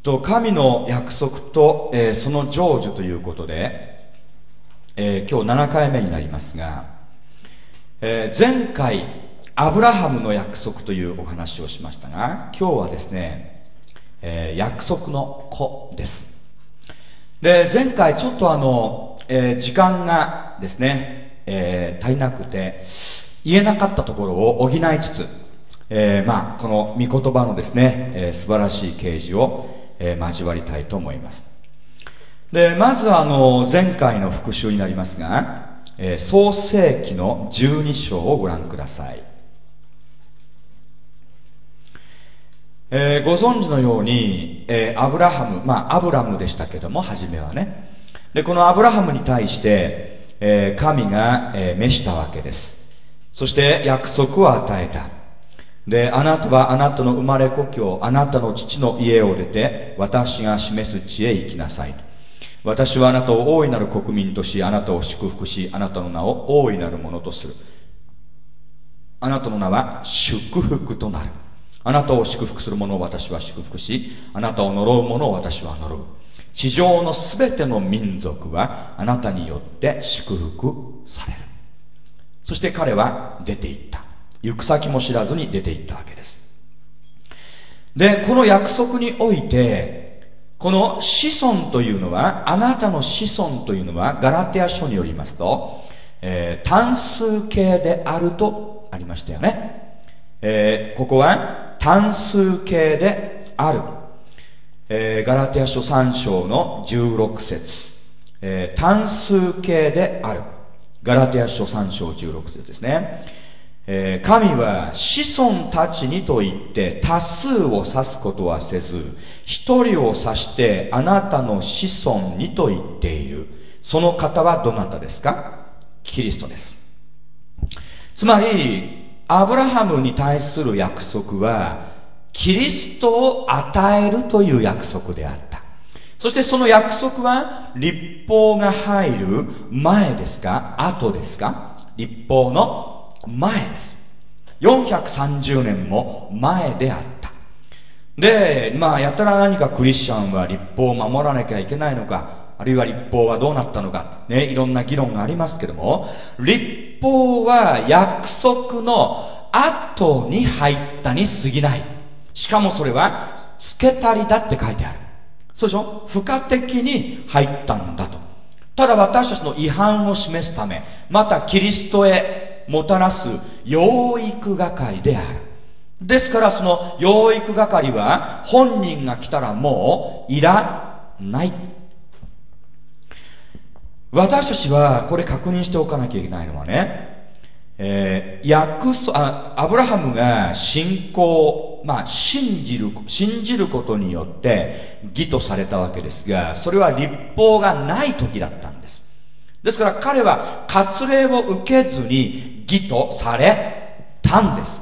神の約束と、その成就ということで、今日7回目になりますが、前回アブラハムの約束というお話をしましたが、今日はですね、約束の子です。で、前回ちょっと時間がですね、足りなくて言えなかったところを補いつつ、この御言葉のですね、素晴らしい啓示を交わりたいと思います。で、まずは前回の復習になりますが、創世記の12章をご覧ください。ご存知のように、アブラハム、アブラムでしたけども、初めはね。で、このアブラハムに対して、神が、召したわけです。そして約束を与えた。で、あなたはあなたの生まれ故郷、あなたの父の家を出て、私が示す地へ行きなさい。私はあなたを大いなる国民とし、あなたを祝福し、あなたの名を大いなるものとする。あなたの名は祝福となる。あなたを祝福する者を私は祝福し、あなたを呪う者を私は呪う。地上のすべての民族はあなたによって祝福される。そして彼は出て行った。行く先も知らずに出て行ったわけです。で、この約束において、この子孫というのは、あなたの子孫というのは、ガラテヤ書によりますと、単数形であるとありましたよね。ここは単数形である。ガラテヤ書3章の16節、単数形である。ガラテヤ書3章16節ですね。神は子孫たちにと言って多数を指すことはせず、一人を指してあなたの子孫にと言っている。その方はどなたですか？キリストです。つまり、アブラハムに対する約束は、キリストを与えるという約束であった。そしてその約束は、律法が入る前ですか？後ですか？律法の前です。430年も前であった。で、やたら何かクリスチャンは律法を守らなきゃいけないのか、あるいは律法はどうなったのか、ね、いろんな議論がありますけども、律法は約束の後に入ったに過ぎない。しかもそれは、付け足りだって書いてある。そうでしょ？付加的に入ったんだと。ただ私たちの違反を示すため、またキリストへもたらす養育係である。ですからその養育係は本人が来たらもういらない。私たちはこれ確認しておかなきゃいけないのはね、アブラハムが信仰、信じることによって義とされたわけですが、それは律法がない時だったんです。ですから彼は割礼を受けずに義とされたんです。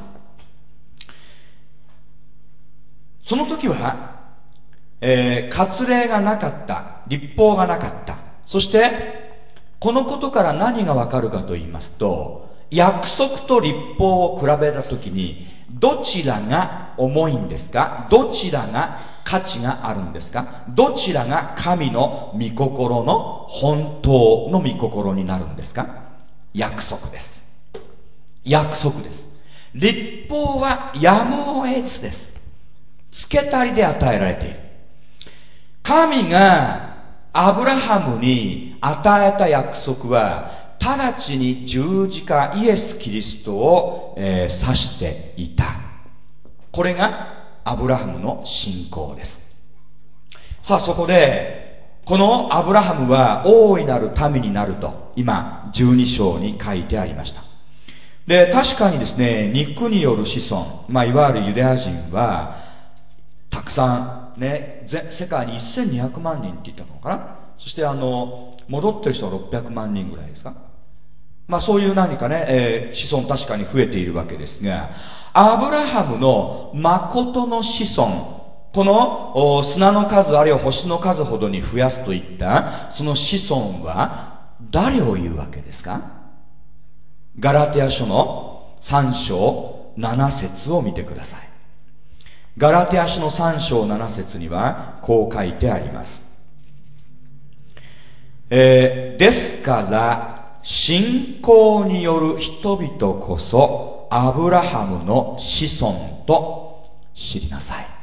その時は、割礼がなかった、律法がなかった。そしてこのことから何がわかるかと言いますと、約束と律法を比べたときにどちらが重いんですか？どちらが価値があるんですか？どちらが神の御心の本当の御心になるんですか？約束です。約束です。律法はやむを得ずです。付け足りで与えられている。神がアブラハムに与えた約束は直ちに十字架イエス・キリストを、指していた。これがアブラハムの信仰です。さあそこでこのアブラハムは大いなる民になると今12章に書いてありました。で、確かにですね、肉による子孫、いわゆるユダヤ人はたくさんね、世界に1200万人って言ったのかな。そして戻ってる人は600万人ぐらいですか。そういう何かね、子孫確かに増えているわけですが、アブラハムの誠の子孫、この砂の数あるいは星の数ほどに増やすといったその子孫は誰を言うわけですか？ガラテヤ書の3章7節を見てください。 ガラテヤ書の3章7節にはこう書いてあります。ですから信仰による人々こそアブラハムの子孫と知りなさい。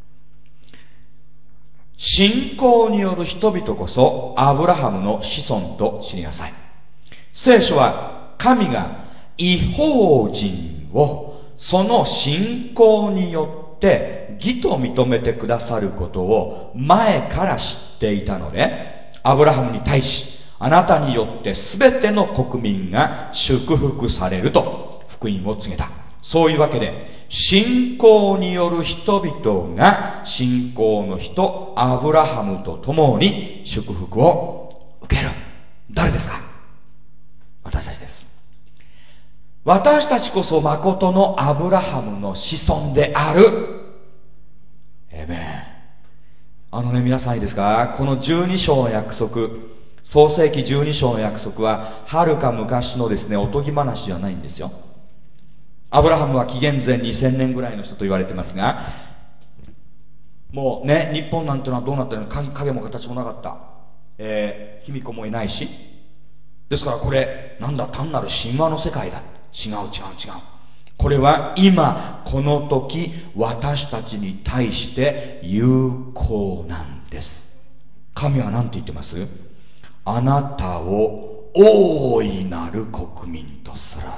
信仰による人々こそアブラハムの子孫と知りなさい。聖書は神が異邦人をその信仰によって義と認めてくださることを前から知っていたので、アブラハムに対し、あなたによって全ての国民が祝福されると福音を告げた。そういうわけで、信仰による人々が信仰の人アブラハムと共に祝福を受ける。誰ですか？私たちです。私たちこそ誠のアブラハムの子孫である。エメン。皆さんいいですか？この12章の約束、創世記12章の約束は遥か昔のですね、おとぎ話じゃないんですよ。アブラハムは紀元前2000年ぐらいの人と言われてますが、もうね、日本なんてのはどうなったのか、影も形もなかった。卑弥呼もいないし。ですからこれ、なんだ、単なる神話の世界だ。違う。これは今、この時、私たちに対して有効なんです。神は何て言ってます？あなたを大いなる国民とする。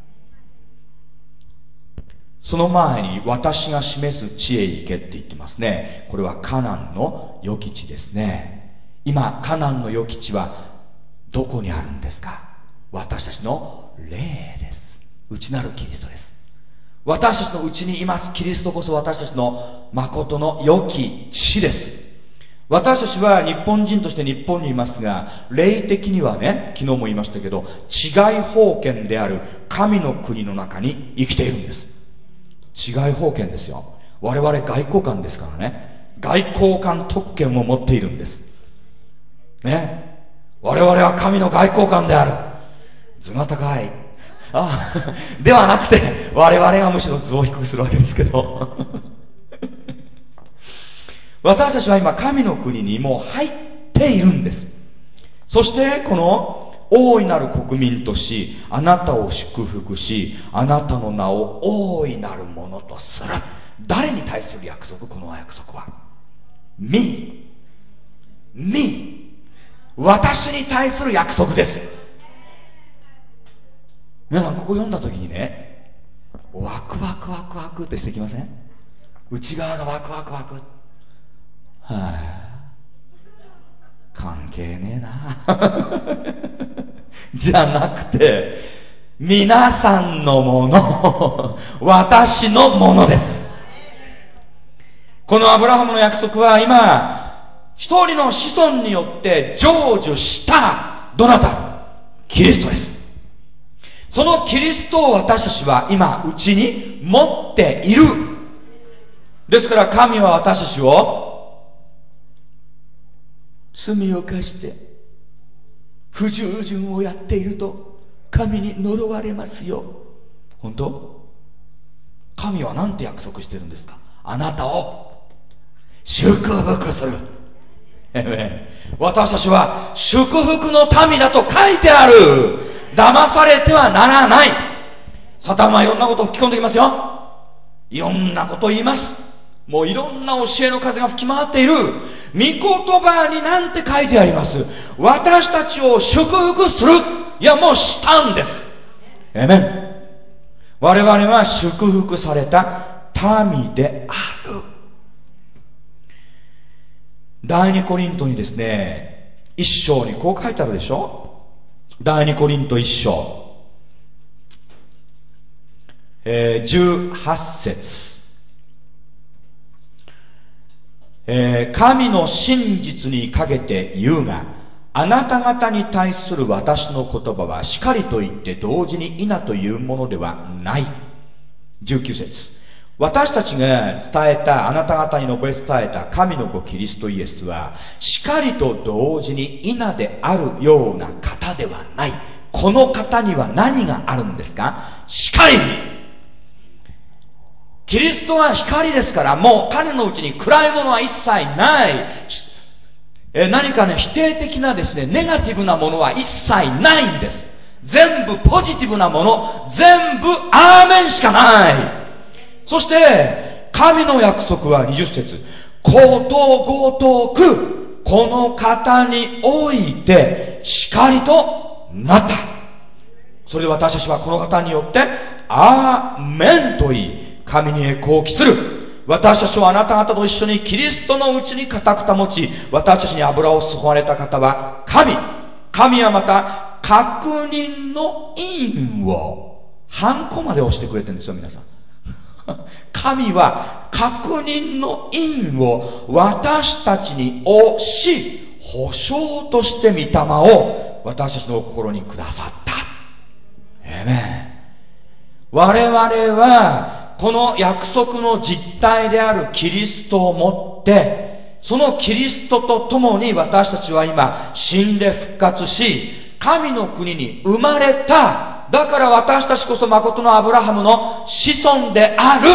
その前に私が示す地へ行けって言ってますね。これはカナンの良き地ですね。今カナンの良き地はどこにあるんですか？私たちの霊です。内なるキリストです。私たちのうちにいますキリストこそ私たちの誠の良き地です。私たちは日本人として日本にいますが、霊的にはね、昨日も言いましたけど、治外法権である神の国の中に生きているんです。治外法権ですよ。我々外交官ですからね。外交官特権を持っているんですね。我々は神の外交官である。図が高い。ではなくて我々がむしろ図を低くするわけですけど私たちは今神の国にもう入っているんです。そしてこの大いなる国民とし、あなたを祝福し、あなたの名を大いなるものとする。誰に対する約束？この約束は Me 私に対する約束です。皆さんここ読んだ時にね、ワクワクってしてきません？内側がワクワク関係ねえなじゃなくて、皆さんのもの私のものです。このアブラハムの約束は今一人の子孫によって成就した。どなた？キリストです。そのキリストを私たちは今うちに持っている。ですから神は私たちを罪を犯して不従順をやっていると神に呪われますよ。本当？神は何て約束してるんですか？あなたを祝福する。私たちは祝福の民だと書いてある。騙されてはならない。サタンはいろんなことを吹き込んできますよ。いろんなことを言います。もういろんな教えの風が吹き回っている。御言葉になんて書いてあります。私たちを祝福する。いや、もうしたんです。アメン。我々は祝福された民である。第二コリントにですね、一章にこう書いてあるでしょ。第二コリント一章、18節、神の真実にかけて言うが、あなた方に対する私の言葉はしかりと言って同時に否というものではない。19節、私たちが伝えた、あなた方に述べ伝えた神の子キリストイエスはしかりと同時に否であるような方ではない。この方には何があるんですか？しかり。 キリストは光ですから、もう彼のうちに暗いものは一切ない。何かね、否定的なですね、ネガティブなものは一切ないんです。全部ポジティブなもの、全部アーメンしかない。そして、神の約束は20節、ことごとく、この方において、光となった。それで私たちはこの方によって、アーメンと言い、神に栄光を期する。私たちはあなた方と一緒にキリストのうちに固く保ち、私たちに油を注がれた方は神。神はまた、確認の印を、ハンコまで押してくれてるんですよ、皆さん。神は確認の印を私たちに押し、保証として御霊を私たちの心にくださった。エメン。我々は、この約束の実体であるキリストを持って、そのキリストと共に私たちは今、死んで復活し、神の国に生まれた。だから私たちこそ誠のアブラハムの子孫である。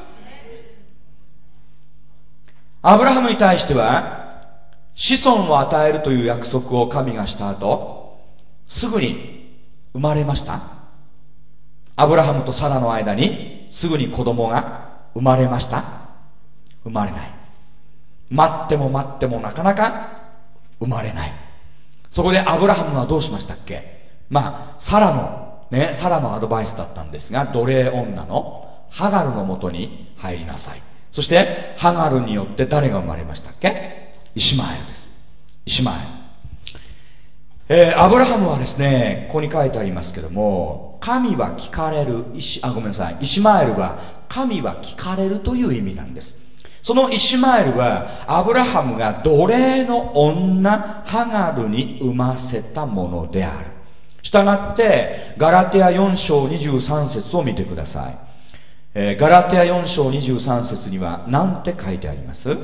アブラハムに対しては、子孫を与えるという約束を神がした後、すぐに生まれました。アブラハムとサラの間にすぐに子供が生まれました？生まれない。待っても待ってもなかなか生まれない。そこでアブラハムはどうしましたっけ？サラのアドバイスだったんですが、奴隷女のハガルのもとに入りなさい。そしてハガルによって誰が生まれましたっけ？イシマエルです。イシマエル。アブラハムはですね、ここに書いてありますけども、神は聞かれる、イシマエルは神は聞かれるという意味なんです。そのイシマエルはアブラハムが奴隷の女ハガルに産ませたものである。したがってガラテヤ4章23節を見てください。ガラテヤ4章23節には何て書いてあります？こ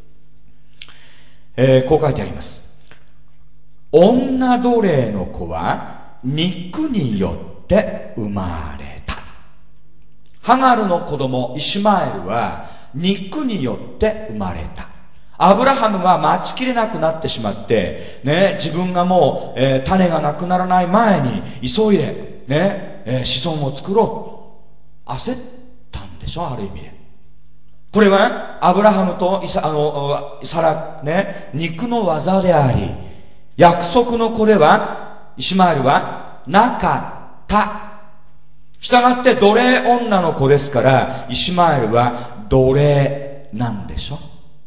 う書いてあります。女奴隷の子は肉によって生まれた。ハガルの子供イシマエルは肉によって生まれた。アブラハムは待ちきれなくなってしまって自分がもう、種がなくならない前に急いで子孫を作ろう焦ったんでしょ、ある意味で。これはアブラハムとサラ肉の技であり、約束の子ではイシマエルはなかった。したがって奴隷女の子ですから、イシマエルは奴隷なんでしょ。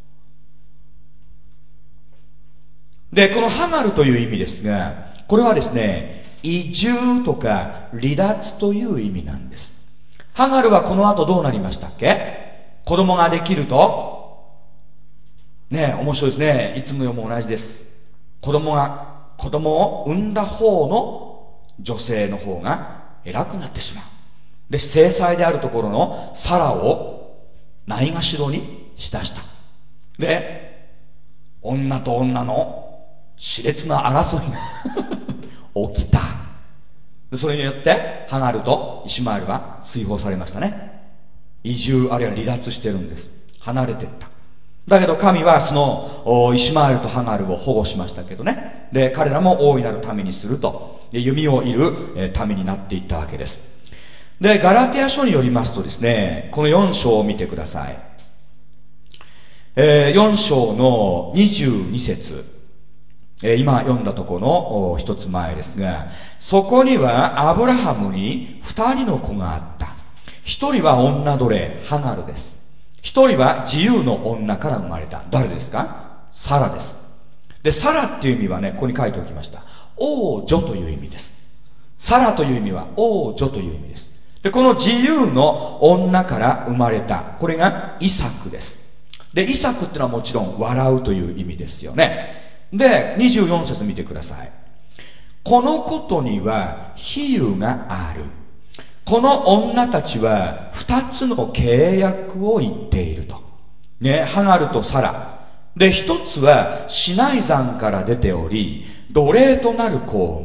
で、このハガルという意味ですが、これはですね、移住とか離脱という意味なんです。ハガルはこの後どうなりましたっけ？子供ができると面白いですね。いつもも同じです。子供を産んだ方の女性の方が偉くなってしまう。で、正妻であるところのサラをないがしろにしだした。で、女と女の熾烈な争いが起きた。で、それによってハガルとイシマエルは追放されましたね。移住あるいは離脱してるんです。離れていった。だけど神はそのイシマエルとハガルを保護しましたけどね。で、彼らも大いなる民にすると。で、弓を射る民になっていったわけです。で、ガラテヤ書によりますとですね、この4章を見てください。4章の22節。今読んだところの一つ前ですが、そこにはアブラハムに2人の子があった。1人は女奴隷、ハガルです。1人は自由の女から生まれた。誰ですか？サラです。で、サラっていう意味はね、ここに書いておきました。王女という意味です。サラという意味は王女という意味です。で、この自由の女から生まれた。これがイサクです。で、イサクってのはもちろん笑うという意味ですよね。で、24節見てください。このことには比喩がある。この女たちは2つの契約を言っていると。ハガルとサラ。で、1つはシナイ山から出ており、奴隷となる子を産む。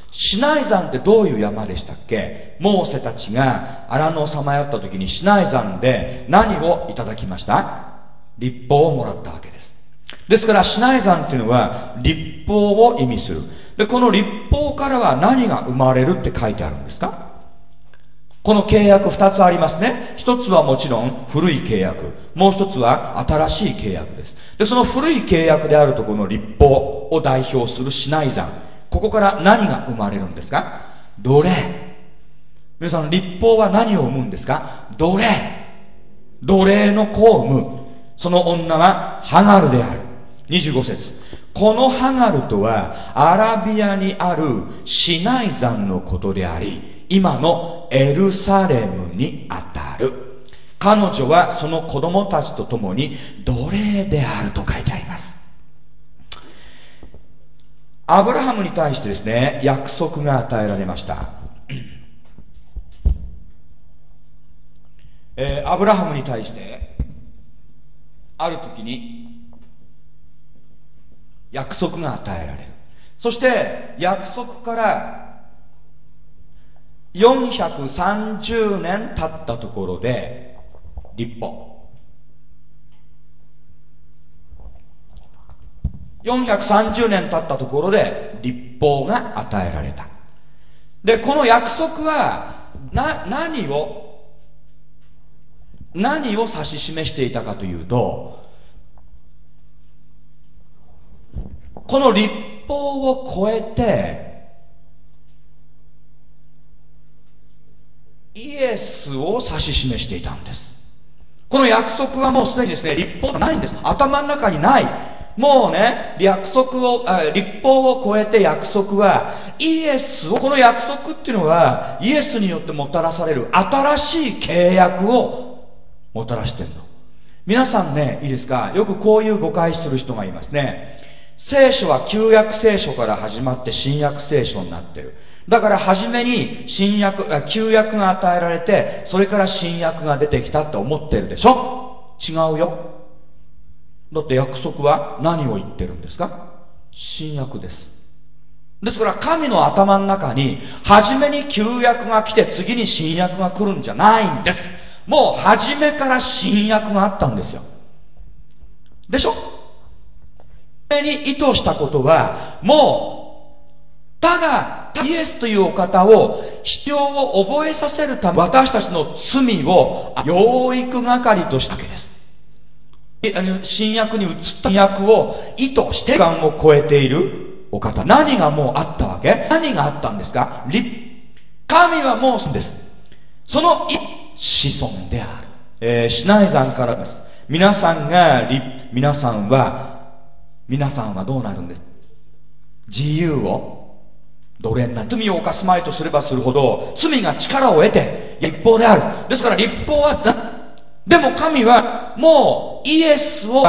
シナイ山ってどういう山でしたっけ？モーセたちが荒野をさまよった時にシナイ山で何をいただきました？律法をもらったわけです。ですからシナイ山っていうのは律法を意味する。で、この律法からは何が生まれるって書いてあるんですか？この契約2つありますね。一つはもちろん古い契約。もう一つは新しい契約です。で、その古い契約であるところの律法を代表するシナイ山。ここから何が生まれるんですか？奴隷。皆さん、律法は何を生むんですか？奴隷。奴隷の子を生む。その女はハガルである。25節。このハガルとはアラビアにあるシナイ山のことであり、今のエルサレムにあたる。彼女はその子供たちと共に奴隷であると書いてあります。アブラハムに対してですね、約束が与えられました。アブラハムに対してある時に約束が与えられる。そして約束から430年経ったところで律法。430年経ったところで律法が与えられた。で、この約束は何を指し示していたかというと、この律法を超えてイエスを指し示していたんです。この約束はもうすでにですね、律法がないんです。頭の中にない。もうね、律法を超えて約束はイエスを、この約束っていうのはイエスによってもたらされる新しい契約をもたらしてるの。皆さんね、いいですか？よくこういう誤解する人がいますね。聖書は旧約聖書から始まって新約聖書になってる。だから初めに旧約が与えられて、それから新約が出てきたって思ってるでしょ？違うよ。だって約束は何を言ってるんですか？新約です。ですから神の頭の中に初めに旧約が来て次に新約が来るんじゃないんです。もう初めから新約があったんですよ。でしょ？に意図したことは、もうただイエスというお方を必要を覚えさせるため、私たちの罪を養育係としたわけです。新約に移った約を意図して時間を超えているお方。何がもうあったわけ？何があったんですか？神はもうです。その子孫である。シナイ山からです。皆さんはどうなるんです？自由を奴隷になる。罪を犯すまいとすればするほど罪が力を得て律法である。ですから律法はでも神はもうイエスを、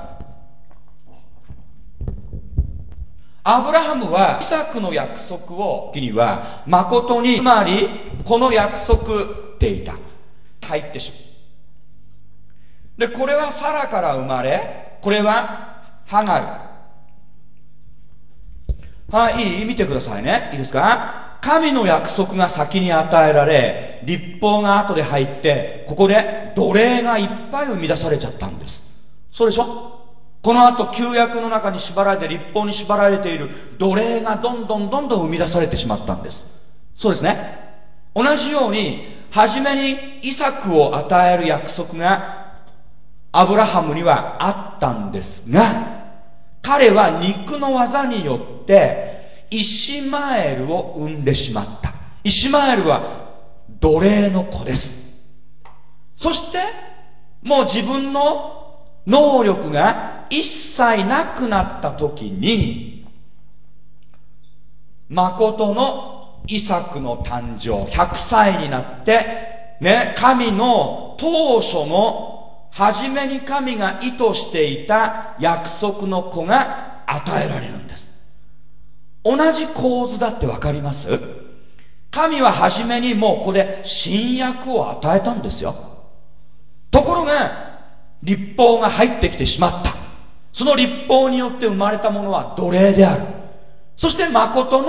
アブラハムはイサクの約束を時には誠に、つまりこの約束っていた入ってしまう。で、これはサラから生まれ、これはハガル。はい、見てくださいね。いいですか？神の約束が先に与えられ、律法が後で入って、ここで奴隷がいっぱい生み出されちゃったんです。そうでしょ？この後旧約の中に縛られて、律法に縛られている奴隷がどんどん生み出されてしまったんです。そうですね。同じように、初めにイサクを与える約束がアブラハムにはあったんですが、彼は肉の技によってイシマエルを産んでしまった。イシマエルは奴隷の子です。そしてもう自分の能力が一切なくなった時に、誠のイサクの誕生、100歳になってね、神の当初の初めに神が意図していた約束の子が与えられるんです。同じ構図だってわかります？神は初めにもうここで新約を与えたんですよ。ところが律法が入ってきてしまった。その律法によって生まれたものは奴隷である。そして誠の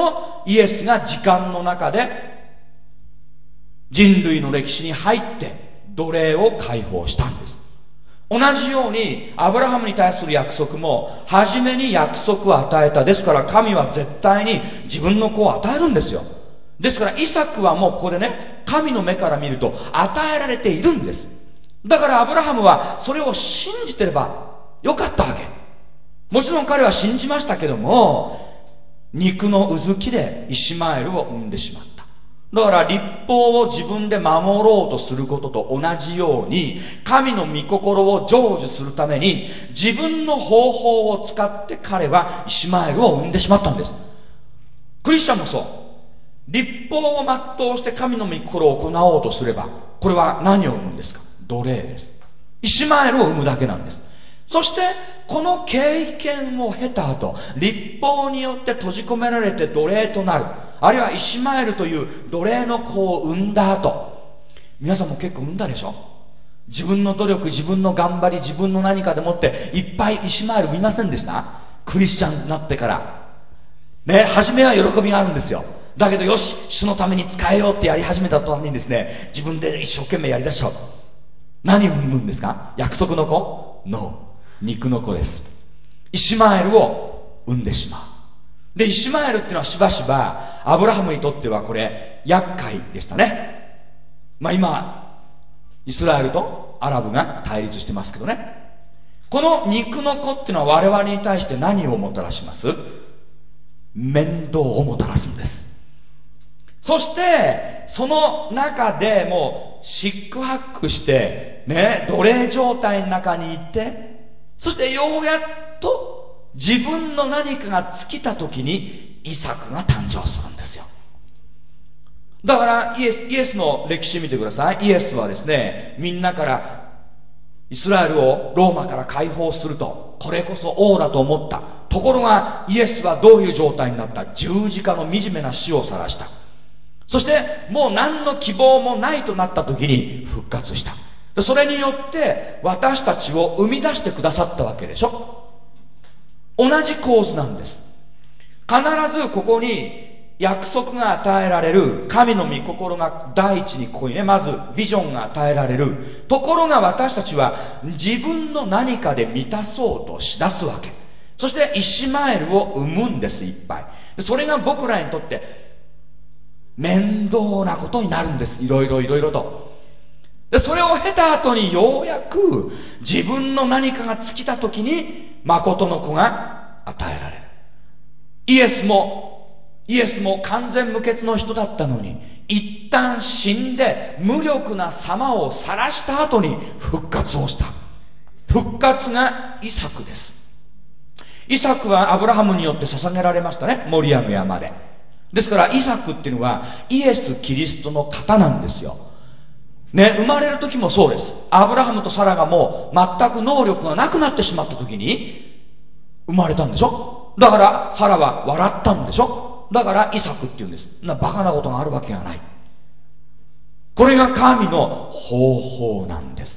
イエスが時間の中で人類の歴史に入って奴隷を解放したんです。同じようにアブラハムに対する約束も初めに約束を与えた。ですから神は絶対に自分の子を与えるんですよ。ですからイサクはもうここでね、神の目から見ると与えられているんです。だからアブラハムはそれを信じてればよかったわけ。もちろん彼は信じましたけども、肉のうずきでイシマエルを産んでしまった。だから律法を自分で守ろうとすることと同じように、神の御心を成就するために自分の方法を使って彼はイシマエルを産んでしまったんです。クリスチャンもそう。律法を全うして神の御心を行おうとすれば、これは何を生むんですか？奴隷です。イシマエルを生むだけなんです。そしてこの経験を経た後、律法によって閉じ込められて奴隷となる、あるいはイシマエルという奴隷の子を産んだ後、皆さんも結構産んだでしょ？自分の努力、自分の頑張り、自分の何かでもっていっぱいイシマエル産みませんでした？クリスチャンになってからね、初めは喜びがあるんですよ。だけどよし、主のために使えようってやり始めた途端にですね、自分で一生懸命やりだしちゃう。何を産むんですか？約束の子？ノー、肉の子です。イシマエルを産んでしまう。で、イシマエルっていうのはしばしばアブラハムにとってはこれ厄介でしたね。まあ今イスラエルとアラブが対立してますけどね。この肉の子っていうのは我々に対して何をもたらします？面倒をもたらすんです。そしてその中でもう四苦八苦してね、奴隷状態の中にいて、そしてようやっと自分の何かが尽きた時にイサクが誕生するんですよ。だからイエスの歴史見てください。イエスはですね、みんなからイスラエルをローマから解放すると、これこそ王だと思った。ところがイエスはどういう状態になった？十字架の惨めな死を晒した。そしてもう何の希望もないとなった時に復活した。それによって私たちを生み出してくださったわけでしょ。同じ構図なんです。必ずここに約束が与えられる、神の御心が第一にここにね、まずビジョンが与えられる。ところが私たちは自分の何かで満たそうとしだすわけ。そしてイシマエルを生むんです、いっぱい。それが僕らにとって面倒なことになるんです。いろいろと。でそれを経た後にようやく自分の何かが尽きた時に誠の子が与えられる。イエスも完全無欠の人だったのに、一旦死んで無力な様を晒した後に復活をした。復活がイサクです。イサクはアブラハムによって捧げられましたね、モリアの山で。ですからイサクっていうのはイエス・キリストの方なんですよね。生まれる時もそうです。アブラハムとサラがもう全く能力がなくなってしまった時に生まれたんでしょ。だからサラは笑ったんでしょ。だからイサクっていうんです。バカなことがあるわけがない。これが神の方法なんです。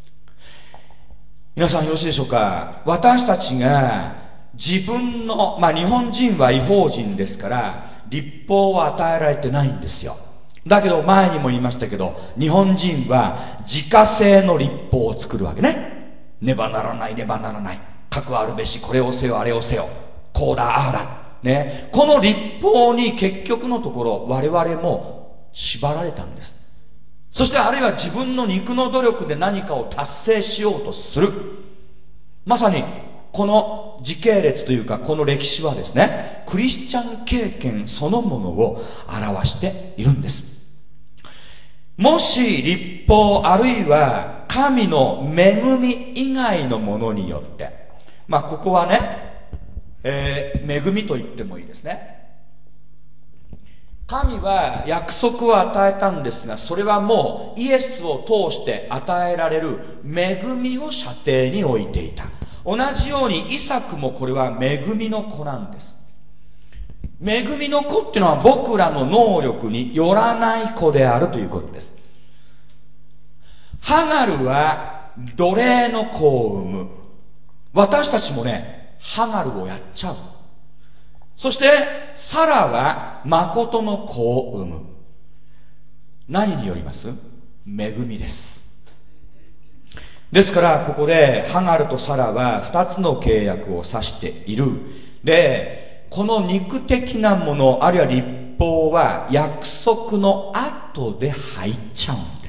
皆さんよろしいでしょうか。私たちが自分の、日本人は異邦人ですから律法を与えられてないんですよ。だけど前にも言いましたけど、日本人は自家製の律法を作るわけね。ねばならない、ねばならない、かくあるべし、これをせよあれをせよ、こうだああだね。この律法に結局のところ我々も縛られたんです。そしてあるいは自分の肉の努力で何かを達成しようとする。まさにこの時系列というかこの歴史はですね、クリスチャン経験そのものを表しているんです。もし律法あるいは神の恵み以外のものによって、ここはね、恵みと言ってもいいですね。神は約束を与えたんですが、それはもうイエスを通して与えられる恵みを射程に置いていた。同じようにイサクもこれは恵みの子なんです。恵みの子っていうのは僕らの能力によらない子であるということです。ハガルは奴隷の子を産む。私たちもね、ハガルをやっちゃう。 そしてサラは誠の子を産む。何によります？恵みです。ですからここでハガルとサラは2つの契約を指している。で、この肉的なものあるいは律法は約束の後で入っちゃうんです。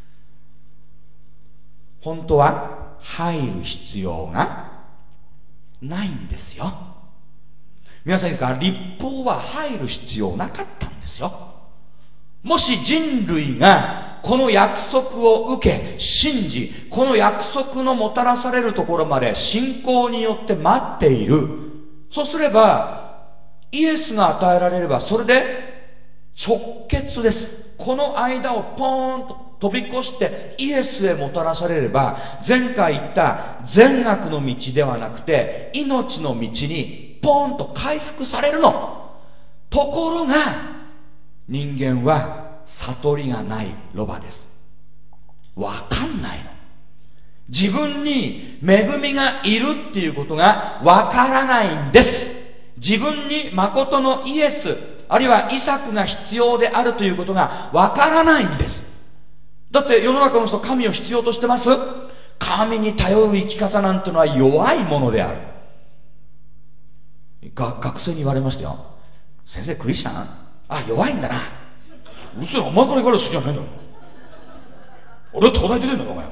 本当は入る必要がないんですよ。皆さんいいですか？律法は入る必要なかったんですよ。もし人類がこの約束を受け信じ、この約束のもたらされるところまで信仰によって待っている、そうすればイエスが与えられればそれで直結です。この間をポーンと飛び越してイエスへもたらされれば、前回言った善悪の道ではなくて命の道にポーンと回復されるの。ところが人間は悟りがないロバです。わかんないの。自分に恵みがいるっていうことがわからないんです。自分に誠のイエスあるいはイサクが必要であるということがわからないんです。だって世の中の人神を必要としてます？神に頼る生き方なんてのは弱いものである。学生に言われましたよ。先生クリスチャン？あ、弱いんだな。うそや、お前から言われる筋じゃないんだよ。俺は東大出てんだよお前。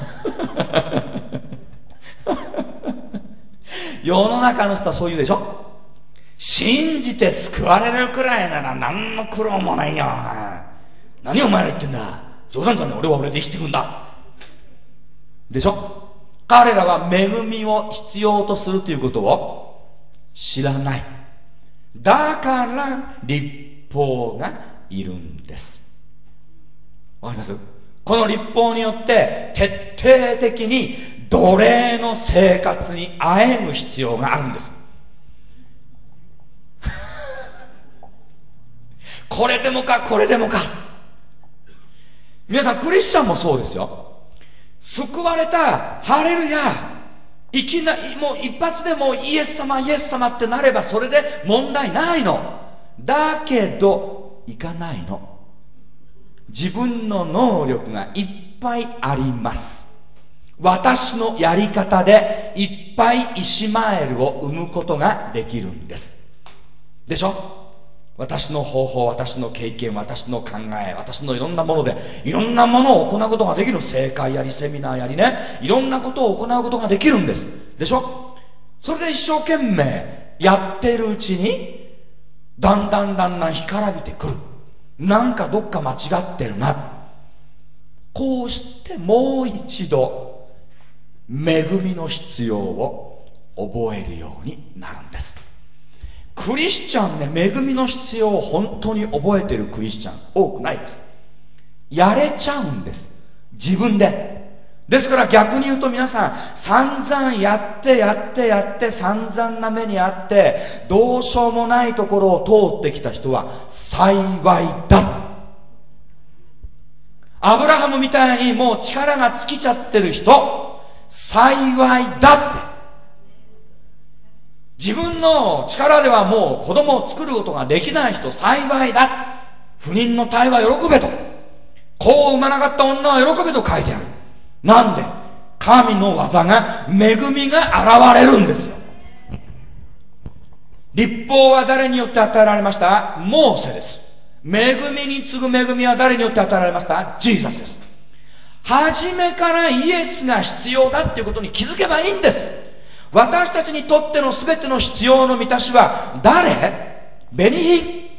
世の中の人はそう言うでしょ。信じて救われるくらいなら何の苦労もないよ。何お前ら言ってんだ。冗談じゃねえ。俺は俺で生きてくんだでしょ。彼らは恵みを必要とするということを知らない。だから律法がいるんです。わかります？この律法によって徹底的に奴隷の生活にあえぐ必要があるんです。これでもかこれでもか。皆さんクリスチャンもそうですよ。救われた、ハレルヤ、いきなりもう一発でもイエス様イエス様ってなればそれで問題ないの。だけどいかないの。自分の能力がいっぱいあります。私のやり方でいっぱいイシマエルを生むことができるんです。でしょ。私の方法、私の経験、私の考え、私のいろんなものでいろんなものを行うことができる。正解やりセミナーやりね、いろんなことを行うことができるんです。でしょ。それで一生懸命やっているうちにだんだん干からびてくる。なんかどっか間違ってるな。こうしてもう一度恵みの必要を覚えるようになるんです。クリスチャンね、恵みの必要を本当に覚えているクリスチャン多くないです。やれちゃうんです、自分で。ですから逆に言うと皆さん、散々やって散々な目にあってどうしようもないところを通ってきた人は幸いだ。アブラハムみたいにもう力が尽きちゃってる人、幸いだって。自分の力ではもう子供を作ることができない人、幸いだ。不妊の体は喜べと、子を産まなかった女は喜べと書いてある。なんで？神の技が、恵みが現れるんですよ。律法は誰によって与えられました？モーセです。恵みに次ぐ恵みは誰によって与えられました？ジーザスです。初めからイエスが必要だっていうことに気づけばいいんです。私たちにとっての全ての必要の満たしは誰？ベニヒ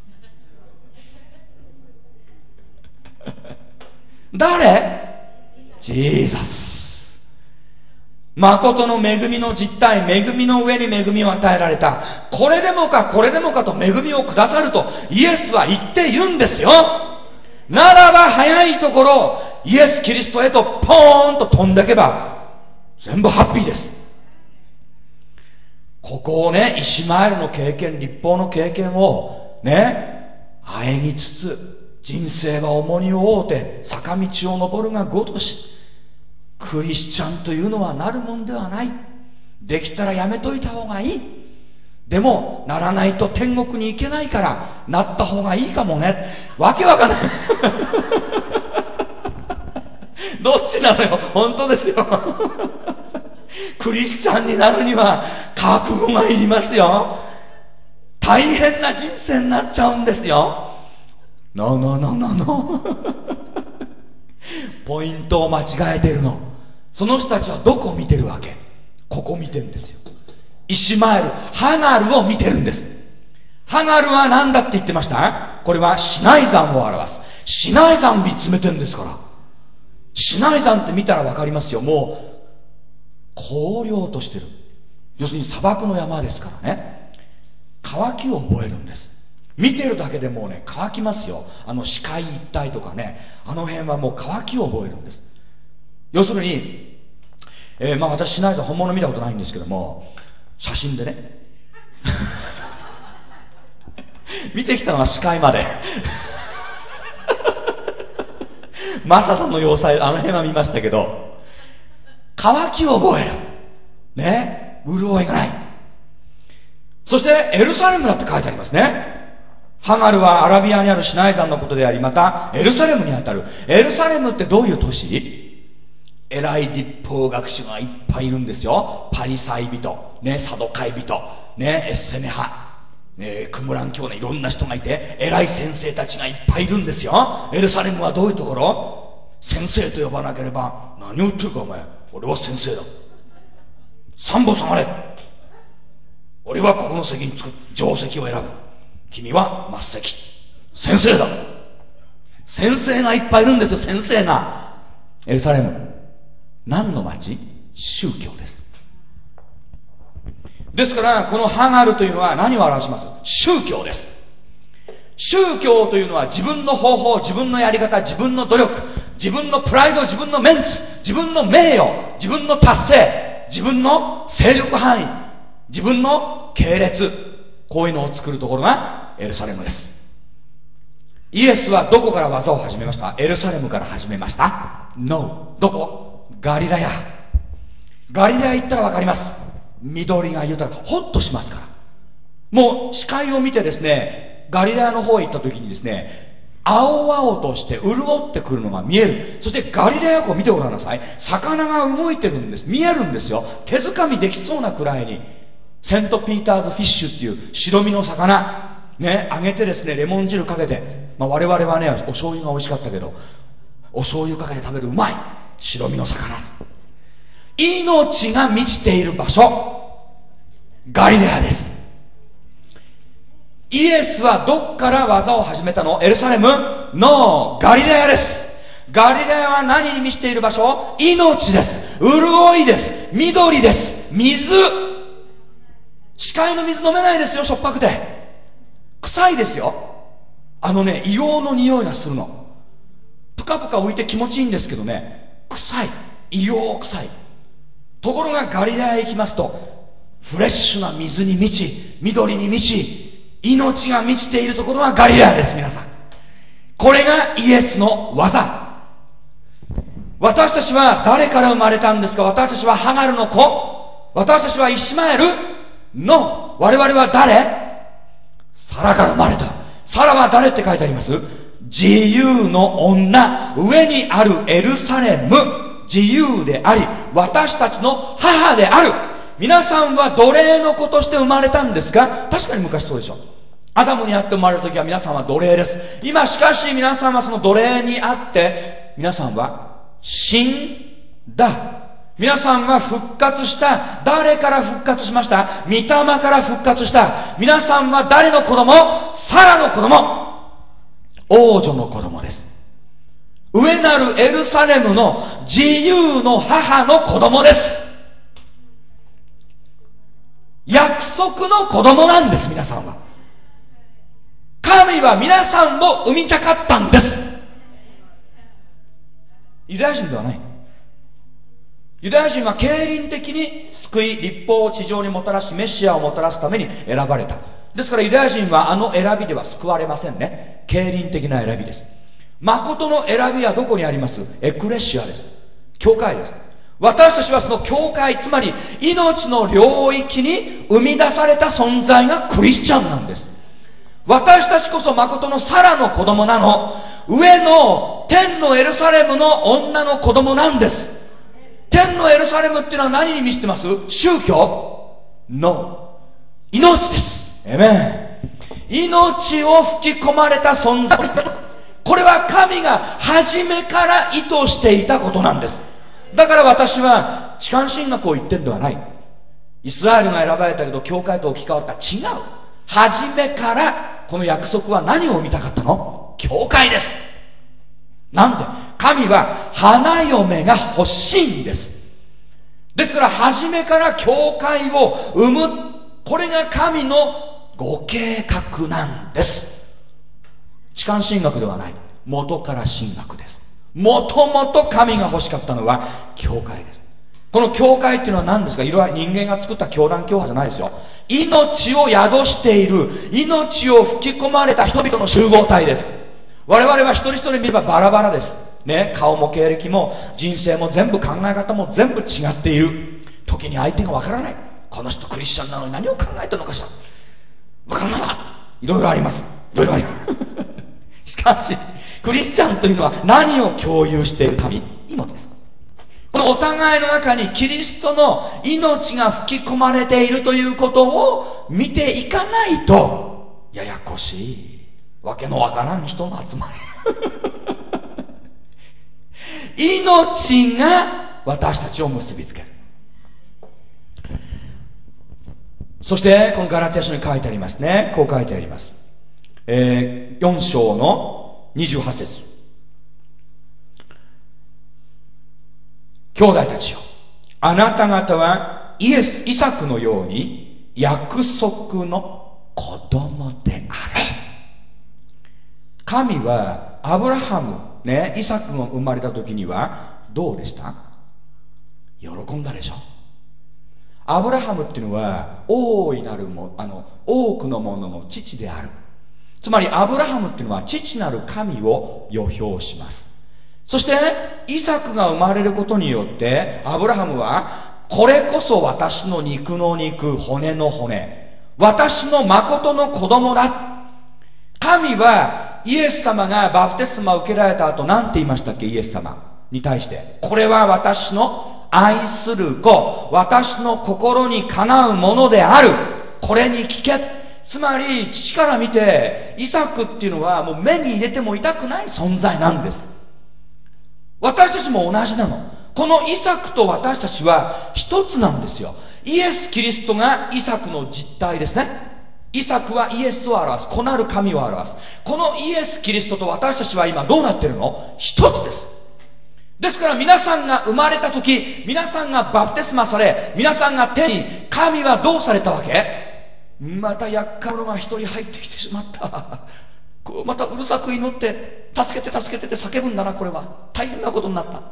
誰？ジーザス。誠の恵みの実体、恵みの上に恵みを与えられた。これでもかこれでもかと恵みをくださるとイエスは言っているんですよ。ならば早いところイエス・キリストへとポーンと飛んでいけば全部ハッピーです。ここをね、イシマエルの経験、律法の経験をね、あえぎつつ、人生は重荷を負うて坂道を登るがごとし、クリスチャンというのはなるもんではない。できたらやめといた方がいい。 でもならないと天国に行けないからなった方がいいかもね。わけわかんないどっちなのよ。本当ですよクリスチャンになるには覚悟がいりますよ。大変な人生になっちゃうんですよ。ノーノーノーノーノーポイントを間違えてるの。その人たちはどこを見てるわけ？ここ見てるんですよ。イシマエル、ハガルを見てるんです。ハガルは何だって言ってました？これはシナイ山を表す。シナイ山見つめてるんですから。シナイ山って見たらわかりますよ。もう荒涼としてる。要するに砂漠の山ですからね。乾きを覚えるんです。見てるだけでもうね、乾きますよ。視界一体とかね、あの辺はもう乾きを覚えるんです。要するに、私シナイ山本物見たことないんですけども、写真でね見てきたのは視界までマサタの要塞、あの辺は見ましたけど、乾きを覚えるね、潤いがない。そしてエルサレムだって書いてありますね。ハガルはアラビアにあるシナイ山のことであり、またエルサレムにあたる。エルサレムってどういう都市？偉い立法学者がいっぱいいるんですよ。パリサイ人、ね、サドカイ人、ね、エッセネ派、クムラン教のいろんな人がいて、偉い先生たちがいっぱいいるんですよ。エルサレムはどういうところ？先生と呼ばなければ、何を言ってるかお前、俺は先生だ。三歩下がれ。俺はここの席につく、定席を選ぶ。君は末席。先生だ。先生がいっぱいいるんですよ、先生が。エルサレム、何の町？宗教です。ですからこのハガルというのは何を表します？宗教です。宗教というのは自分の方法、自分のやり方、自分の努力、自分のプライド、自分のメンツ、自分の名誉、自分の達成、自分の勢力範囲、自分の系列、こういうのを作るところがエルサレムです。イエスはどこから技を始めました？エルサレムから始めました？ No。 どこ？ガリラヤ。ガリラヤ行ったらわかります。緑が豊か、ほっとしますから。もう視界を見てですね、ガリラヤの方へ行った時にですね、青々として潤ってくるのが見える。そしてガリラヤ湖を見てごらんなさい。魚が動いてるんです。見えるんですよ。手づかみできそうなくらいに。セントピーターズフィッシュっていう白身の魚ね、揚げてですね、レモン汁かけて、我々はね、お醤油が美味しかったけど、お醤油かけて食べるうまい白身の魚。命が満ちている場所、ガリラヤです。イエスはどっから技を始めたの？エルサレム？ノー、ガリラヤです。ガリラヤは何に満ちている場所？命です。潤いです。緑です。水。視界の水飲めないですよ、しょっぱくて。臭いですよ。硫黄の匂いがするの。ぷかぷか浮いて気持ちいいんですけどね、臭い。硫黄臭い。ところがガリラヤへ行きますと、フレッシュな水に満ち、緑に満ち、命が満ちているところがガリラヤです、皆さん。これがイエスの技。私たちは誰から生まれたんですか？私たちはハガルの子？私たちはイシマエル？の、我々は誰？サラから生まれた。サラは誰って書いてあります？自由の女。上にあるエルサレム。自由であり、私たちの母である。皆さんは奴隷の子として生まれたんですか？確かに昔そうでしょ。アダムにあって生まれるときは皆さんは奴隷です。今しかし皆さんはその奴隷にあって、皆さんは死んだ。皆さんは復活した。誰から復活しました？御霊から復活した。皆さんは誰の子供？サラの子供。王女の子供です。上なるエルサレムの自由の母の子供です。約束の子供なんです、皆さんは。神は皆さんを産みたかったんです。ユダヤ人ではない。ユダヤ人は経輪的に救い、立法を地上にもたらし、メシアをもたらすために選ばれた。ですからユダヤ人は選びでは救われませんね。経輪的な選びです。誠の選びはどこにあります？エクレシアです。教会です。 私たちはその教会、つまり命の領域に生み出された存在がクリスチャンなんです。私たちこそ誠のサラの子供なの。上の天のエルサレムの女の子供なんです。天のエルサレムっていうのは何に満ちてます？宗教の命です。エメン。命を吹き込まれた存在。これは神が初めから意図していたことなんです。だから私は痴漢神学を言ってるんではない。イスラエルが選ばれたけど教会と置き換わった。違う。初めからこの約束は何を見たかったの？教会です。なんで？神は花嫁が欲しいんです。ですから初めから教会を生む、これが神のご計画なんです。痴漢神学ではない。元から神学です。もともと神が欲しかったのは教会です。この教会っていうのは何ですか？いろいろ人間が作った教団教派じゃないですよ。命を宿している、命を吹き込まれた人々の集合体です。我々は一人一人見ればバラバラですね。顔も経歴も人生も全部考え方も全部違っている。時に相手がわからない。この人クリスチャンなのに何を考えてるのかしら、わからない。いろいろあります。いろいろありますしかしクリスチャンというのは何を共有しているため？命です。このお互いの中にキリストの命が吹き込まれているということを見ていかないとややこしいわけのわからん人の集まり命が私たちを結びつける。そしてこのガラテヤ書に書いてありますね。こう書いてあります。4章の28節。兄弟たちよ、あなた方はイサクのように約束の子供であれ。神はアブラハムね、イサクが生まれた時にはどうでした？喜んだでしょ。アブラハムっていうのは多くのものの父である。つまりアブラハムっていうのは父なる神を予表します。そしてイサクが生まれることによってアブラハムはこれこそ私の肉の肉、骨の骨、私の誠の子供だ。神はイエス様がバプテスマを受けられた後何て言いましたっけ？イエス様に対してこれは私の愛する子、私の心にかなうものである、これに聞け。つまり父から見てイサクっていうのはもう目に入れても痛くない存在なんです。私たちも同じなの。このイサクと私たちは一つなんですよ。イエス・キリストがイサクの実体ですね。イサクはイエスを表す、子なる神を表す。このイエス・キリストと私たちは今どうなってるの？一つです。ですから皆さんが生まれた時、皆さんがバプテスマされ、皆さんが手に、神はどうされたわけ？また厄介者が一人入ってきてしまったまたうるさく祈って助けて助けてって叫ぶんだな。これは大変なことになった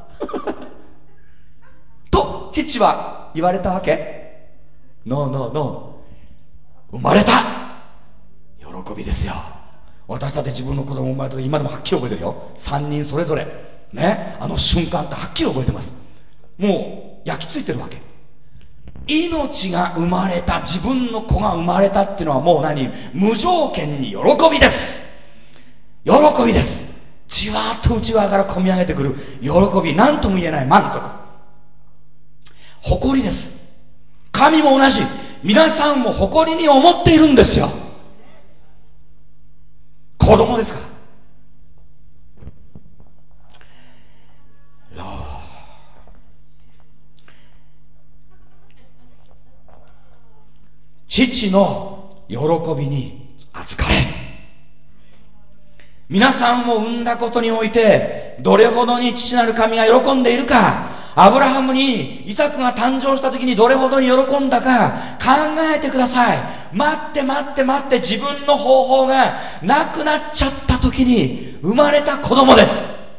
と父は言われたわけ？ノーノーノー。生まれた喜びですよ。私だって自分の子供生まれた時今でもはっきり覚えてるよ。3人それぞれね、あの瞬間ってはっきり覚えてます。もう焼き付いてるわけ。命が生まれた、自分の子が生まれたっていうのはもう無条件に喜びです。喜びです。じわーっと内側から込み上げてくる喜び、何とも言えない満足、誇りです。神も同じ。皆さんも誇りに思っているんですよ。子供ですから。父の喜びに預かれ。皆さんを産んだことにおいてどれほどに父なる神が喜んでいるか、アブラハムにイサクが誕生した時にどれほどに喜んだか考えてください。待って待って待って、自分の方法がなくなっちゃった時に生まれた子供です。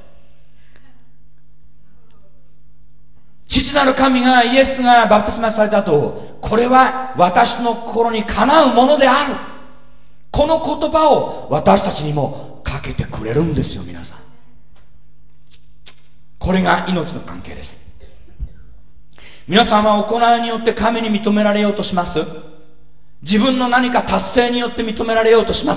父なる神が、イエスがバプテスマされた後、これは私の心にかなうものである、この言葉を私たちにもかけてくれるんですよ。皆さん、これが命の関係です。 皆さんは行いによって神に認められようとします？自分の何か達成によって認められようとします？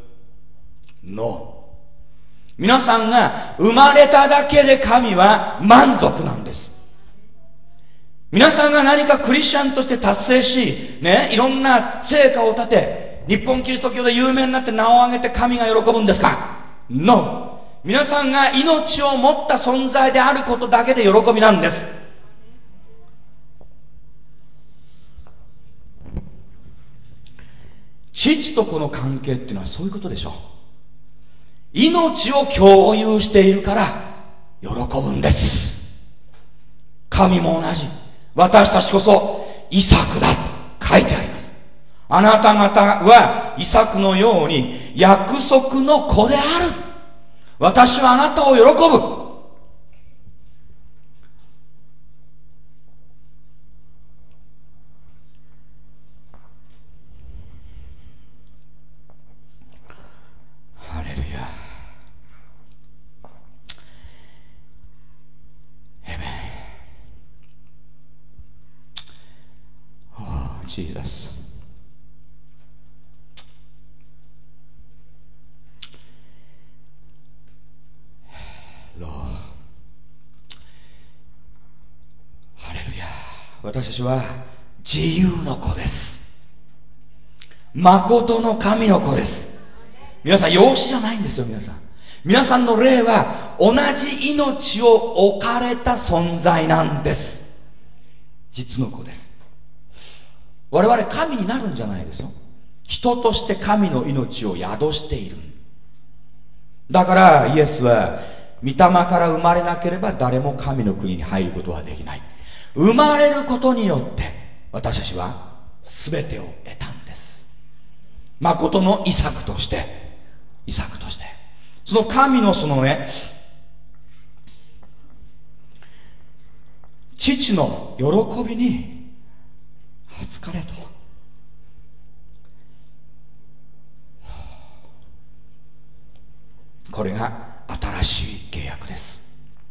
No。 皆さんが生まれただけで神は満足なんです。皆さんが何かクリスチャンとして達成し、ね、いろんな成果を立て、日本キリスト教で有名になって名を挙げて神が喜ぶんですか？ No。 皆さんが命を持った存在であることだけで喜びなんです。父と子の関係っていうのはそういうことでしょう。命を共有しているから喜ぶんです。神も同じ。私たちこそイサクだと書いてあります。あなた方はイサクのように約束の子である。私はあなたを喜ぶ。ハレルヤ。エメン。おー、ジーザス。ロー。ハレルヤ。私たちは自由の子です。誠の神の子です。皆さん養子じゃないんですよ。皆さんの霊は同じ命を置かれた存在なんです。実の子です。我々神になるんじゃないですよ。人として神の命を宿している。だからイエスは御霊から生まれなければ誰も神の国に入ることはできない。生まれることによって私たちは全てを得たんです。誠のイサクとしてその神のそのね、父の喜びに預かれと。これが新しい契約です。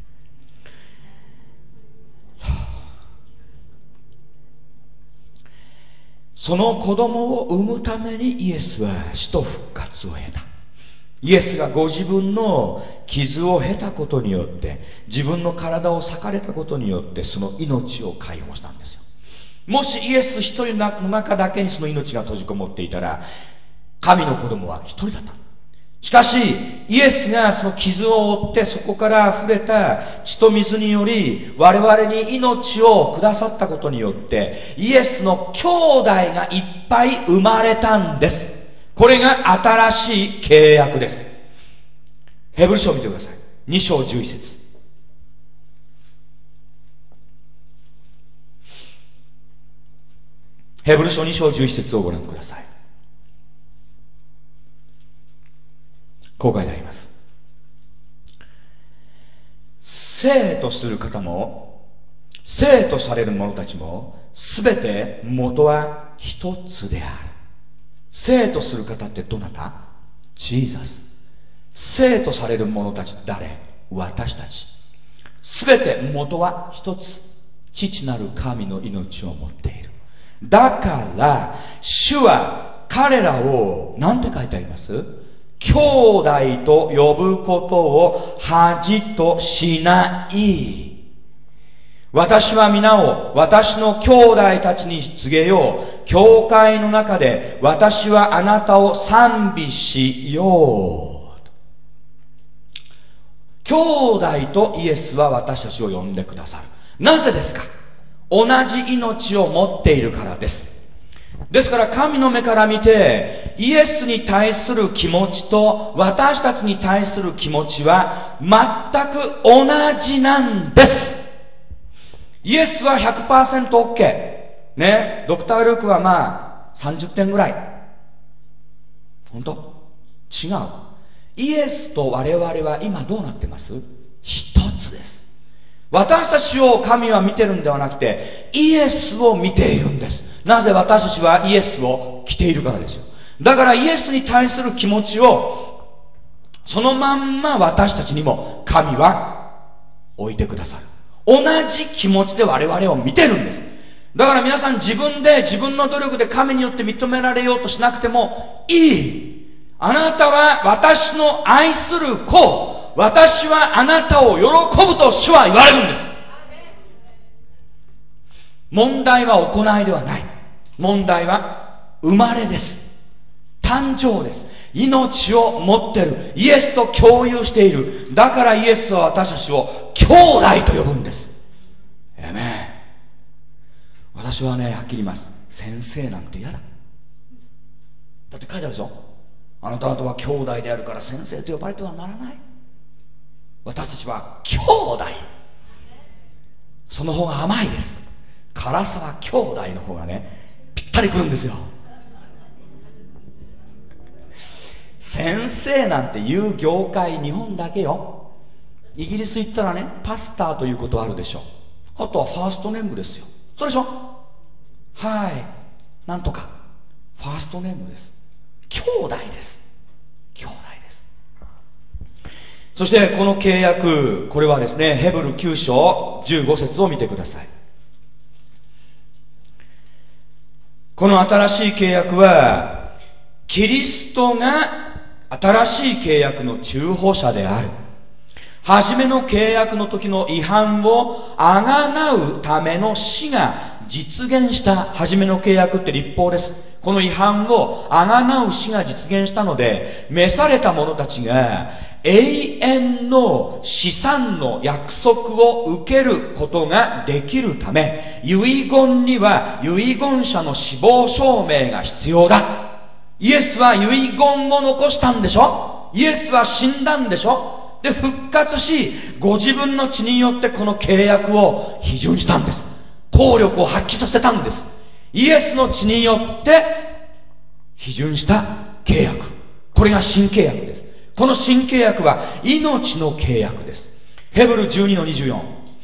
その子供を産むためにイエスは死と復活を得た。イエスがご自分の傷を経たことによって、自分の体を裂かれたことによって、その命を解放したんですよ。もしイエス一人の中だけにその命が閉じこもっていたら、神の子供は一人だった。しかしイエスがその傷を負って、そこから溢れた血と水により我々に命をくださったことによって、イエスの兄弟がいっぱい生まれたんです。これが新しい契約です。ヘブル書を見てください。2章11節。ヘブル書2章11節をご覧ください。こう書いてあります。生とする方も生とされる者たちもすべて元は一つである。生とする方ってどなた？ジーザス。生とされる者たち誰？私たち。すべて元は一つ。父なる神の命を持っている。だから主は彼らを何て書いてあります？兄弟と呼ぶことを恥としない。私は皆を私の兄弟たちに告げよう。教会の中で私はあなたを賛美しよう。兄弟とイエスは私たちを呼んでくださる。なぜですか？同じ命を持っているからです。ですから神の目から見て、イエスに対する気持ちと私たちに対する気持ちは全く同じなんです。イエスは 100% OK。ね、ドクター・ルークはまあ30点ぐらい。本当？違う。イエスと我々は今どうなってます？一つです。私たちを神は見てるんではなくて、イエスを見ているんです。なぜ？私たちはイエスを着ているからですよ。だからイエスに対する気持ちをそのまんま私たちにも神は置いてくださる。 同じ気持ちで我々を見てるんです。だから皆さん自分で自分の努力で神によって認められようとしなくてもいい。あなたは私の愛する子、私はあなたを喜ぶと主は言われるんです。問題は行いではない。問題は生まれです。誕生です。命を持ってる。イエスと共有している。だからイエスは私たちを兄弟と呼ぶんです。アーメン。私はね、はっきり言います。先生なんて嫌だ。だって書いてあるでしょ。あなた方は兄弟であるから先生と呼ばれてはならない。私たちは兄弟。その方が甘いです。辛さは兄弟の方がね、ぴったりくるんですよ。先生なんていう業界日本だけよ。イギリス行ったらね、パスターということあるでしょ。あとはファーストネームですよ。そうでしょ。はい、なんとかファーストネームです。兄弟です。兄弟です。そしてこの契約、これはですね、ヘブル9章15節を見てください。この新しい契約はキリストが新しい契約の中保者である。初めの契約の時の違反をあがなうための死が実現した。初めの契約って律法です。この違反をあがなう死が実現したので、召された者たちが永遠の資産の約束を受けることができるため、遺言には遺言者の死亡証明が必要だ。イエスは遺言を残したんでしょ。イエスは死んだんでしょ。で復活し、ご自分の血によってこの契約を批准したんです。効力を発揮させたんです。イエスの血によって批准した契約、これが新契約です。この新契約は命の契約です。ヘブル12の24。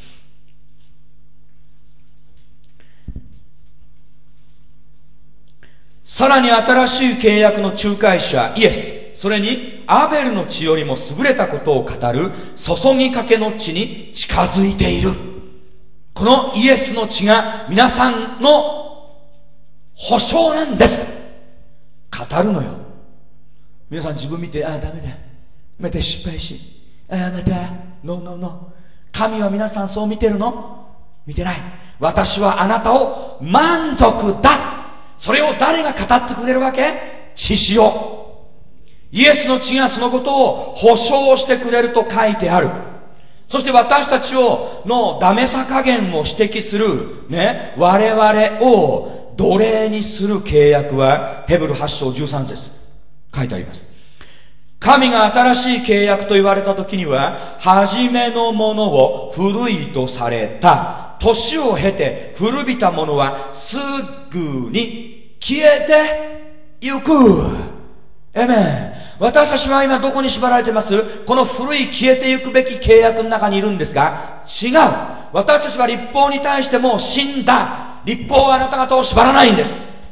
さらに新しい契約の仲介者イエス、それにアベルの血よりも優れたことを語る注ぎかけの血に近づいている。このイエスの血が皆さんの保証なんです。語るのよ。皆さん自分見て、ああダメだ、また失敗し、ああまたノーノーノー。神は皆さんそう見てるの？見てない。私はあなたを満足だ。それを誰が語ってくれるわけ？血潮。イエスの血がそのことを保証してくれると書いてある。そして私たちのダメさ加減を指摘するね、我々を奴隷にする契約はヘブル8章13節書いてあります。神が新しい契約と言われた時には、初めのものを古いとされた。年を経て古びたものはすぐに消えてゆく。エメン。私たちは今どこに縛られてます？この古い消えてゆくべき契約の中にいるんですが、違う。私たちは立法に対しても死んだ。立法はあなた方を縛らないんです。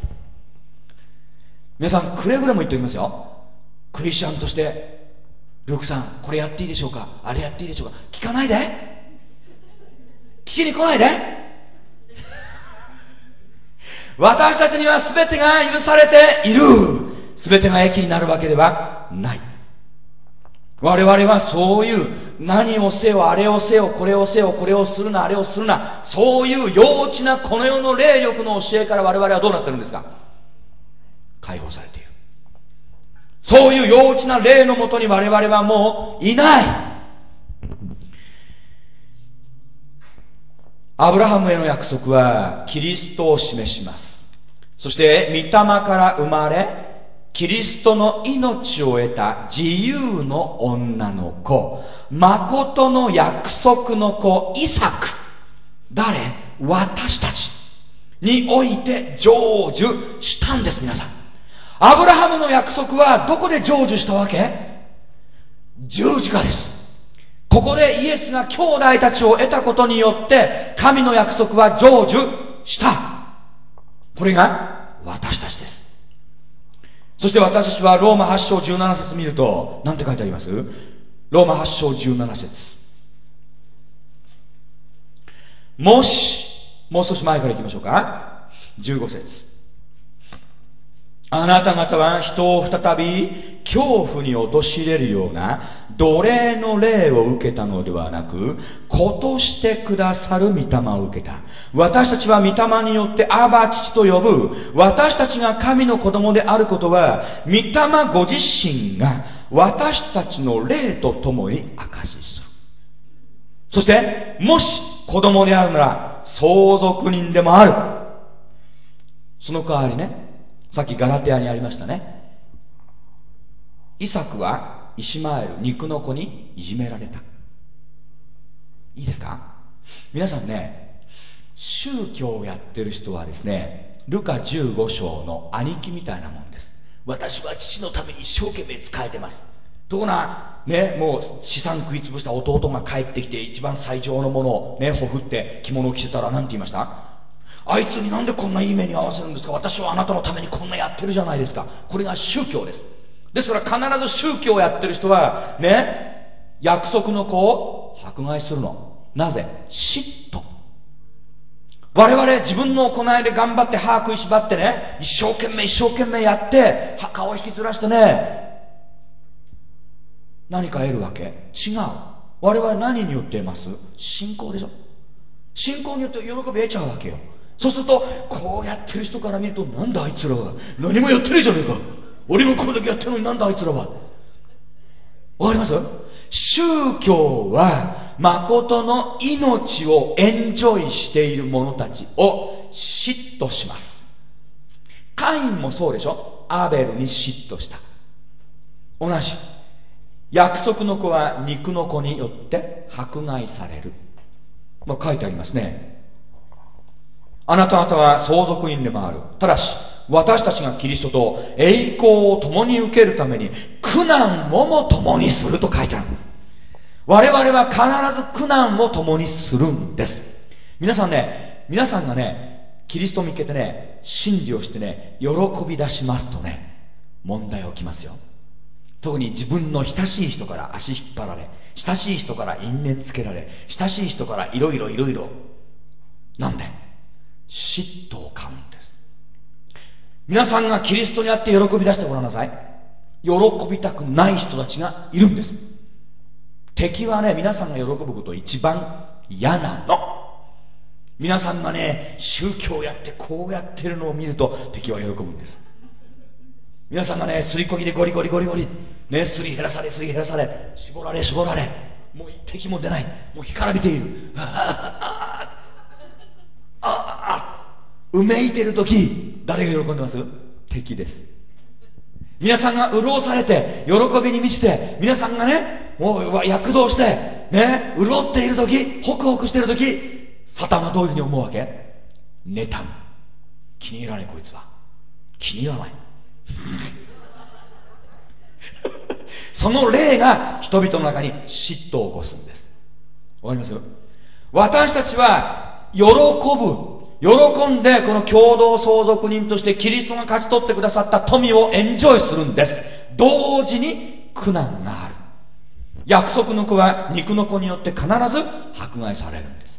皆さんくれぐれも言っておきますよ。クリスチャンとしてルークさんこれやっていいでしょうか、あれやっていいでしょうか、聞かないで、聞きに来ないで私たちには全てが許されている。全てが益になるわけではない。我々はそういう何をせよあれをせよこれをせよこれをするなあれをするな、そういう幼稚なこの世の霊力の教えから我々はどうなってるんですか？解放されている。そういう幼稚な霊のもとに我々はもういない。アブラハムへの約束はキリストを示します。そして御霊から生まれキリストの命を得た自由の女の子、誠の約束の子イサク、誰？私たちにおいて成就したんです。皆さん、アブラハムの約束はどこで成就したわけ？十字架です。ここでイエスが兄弟たちを得たことによって神の約束は成就した。これが私たちです。そして私たちはローマ8章17節見ると何て書いてあります？ローマ8章17節。 もし、もう少し前から行きましょうか。15節。あなた方は人を再び恐怖に陥れるような奴隷の霊を受けたのではなく、子としてくださる御霊を受けた。私たちは御霊によってアバ父と呼ぶ。私たちが神の子供であることは、御霊ご自身が私たちの霊とともに証しする。そして、もし子供であるなら相続人でもある。その代わりね、さっきガラテヤにありましたね。イサクはイシマエル、肉の子にいじめられた。いいですか？皆さんね、宗教をやってる人はですね、ルカ15章の兄貴みたいなもんです。私は父のために一生懸命仕えてます。ところがね、もう資産食いつぶした弟が帰ってきて一番最上のものをね、ほふって着物を着せたら何て言いました？あいつになんでこんないい目に遭わせるんですか？私はあなたのためにこんなやってるじゃないですか。これが宗教です。ですから必ず宗教をやってる人はね、約束の子を迫害するの。なぜ？嫉妬。我々自分の行いで頑張って歯食いしばってね、一生懸命やって顔を引きずらしてね、何か得るわけ？違う。我々何によって得ます？信仰でしょ。信仰によって喜び得ちゃうわけよ。そうするとこうやってる人から見ると、なんだあいつらは何もやってねえじゃねえか、俺もこれだけやってるのになんだあいつらは。わかります？宗教は誠の命をエンジョイしている者たちを嫉妬します。カインもそうでしょ。アベルに嫉妬した。同じ。約束の子は肉の子によって迫害される。書いてありますね。あなた方は相続人でもある。ただし私たちがキリストと栄光を共に受けるために苦難をも共にすると書いてある。我々は必ず苦難を共にするんです。皆さんがね、キリストを見つけてね、真理をしてね、喜び出しますとね、問題起きますよ。特に自分の親しい人から足引っ張られ、親しい人から因縁つけられ、親しい人からいろいろなんで嫉妬を買うんです。皆さんがキリストにあって喜び出してごらんなさい。喜びたくない人たちがいるんです。敵はね、皆さんが喜ぶこと一番嫌なの。皆さんがね、宗教をやってこうやってるのを見ると敵は喜ぶんです。皆さんがね、すりこぎでゴリゴリね、すり減らされ絞られ、もう一滴も出ない、もう干からびている、うめいてる時、誰が喜んでます？敵です。皆さんが潤されて喜びに満ちて、皆さんがね、もう躍動してね、潤っている時、ホクホクしている時、サタンはどういうふうに思うわけ？妬む。気に入らない、こいつは気に入らないその霊が人々の中に嫉妬を起こすんです。わかります？私たちは喜んでこの共同相続人としてキリストが勝ち取ってくださった富をエンジョイするんです。同時に苦難がある。約束の子は肉の子によって必ず迫害されるんです。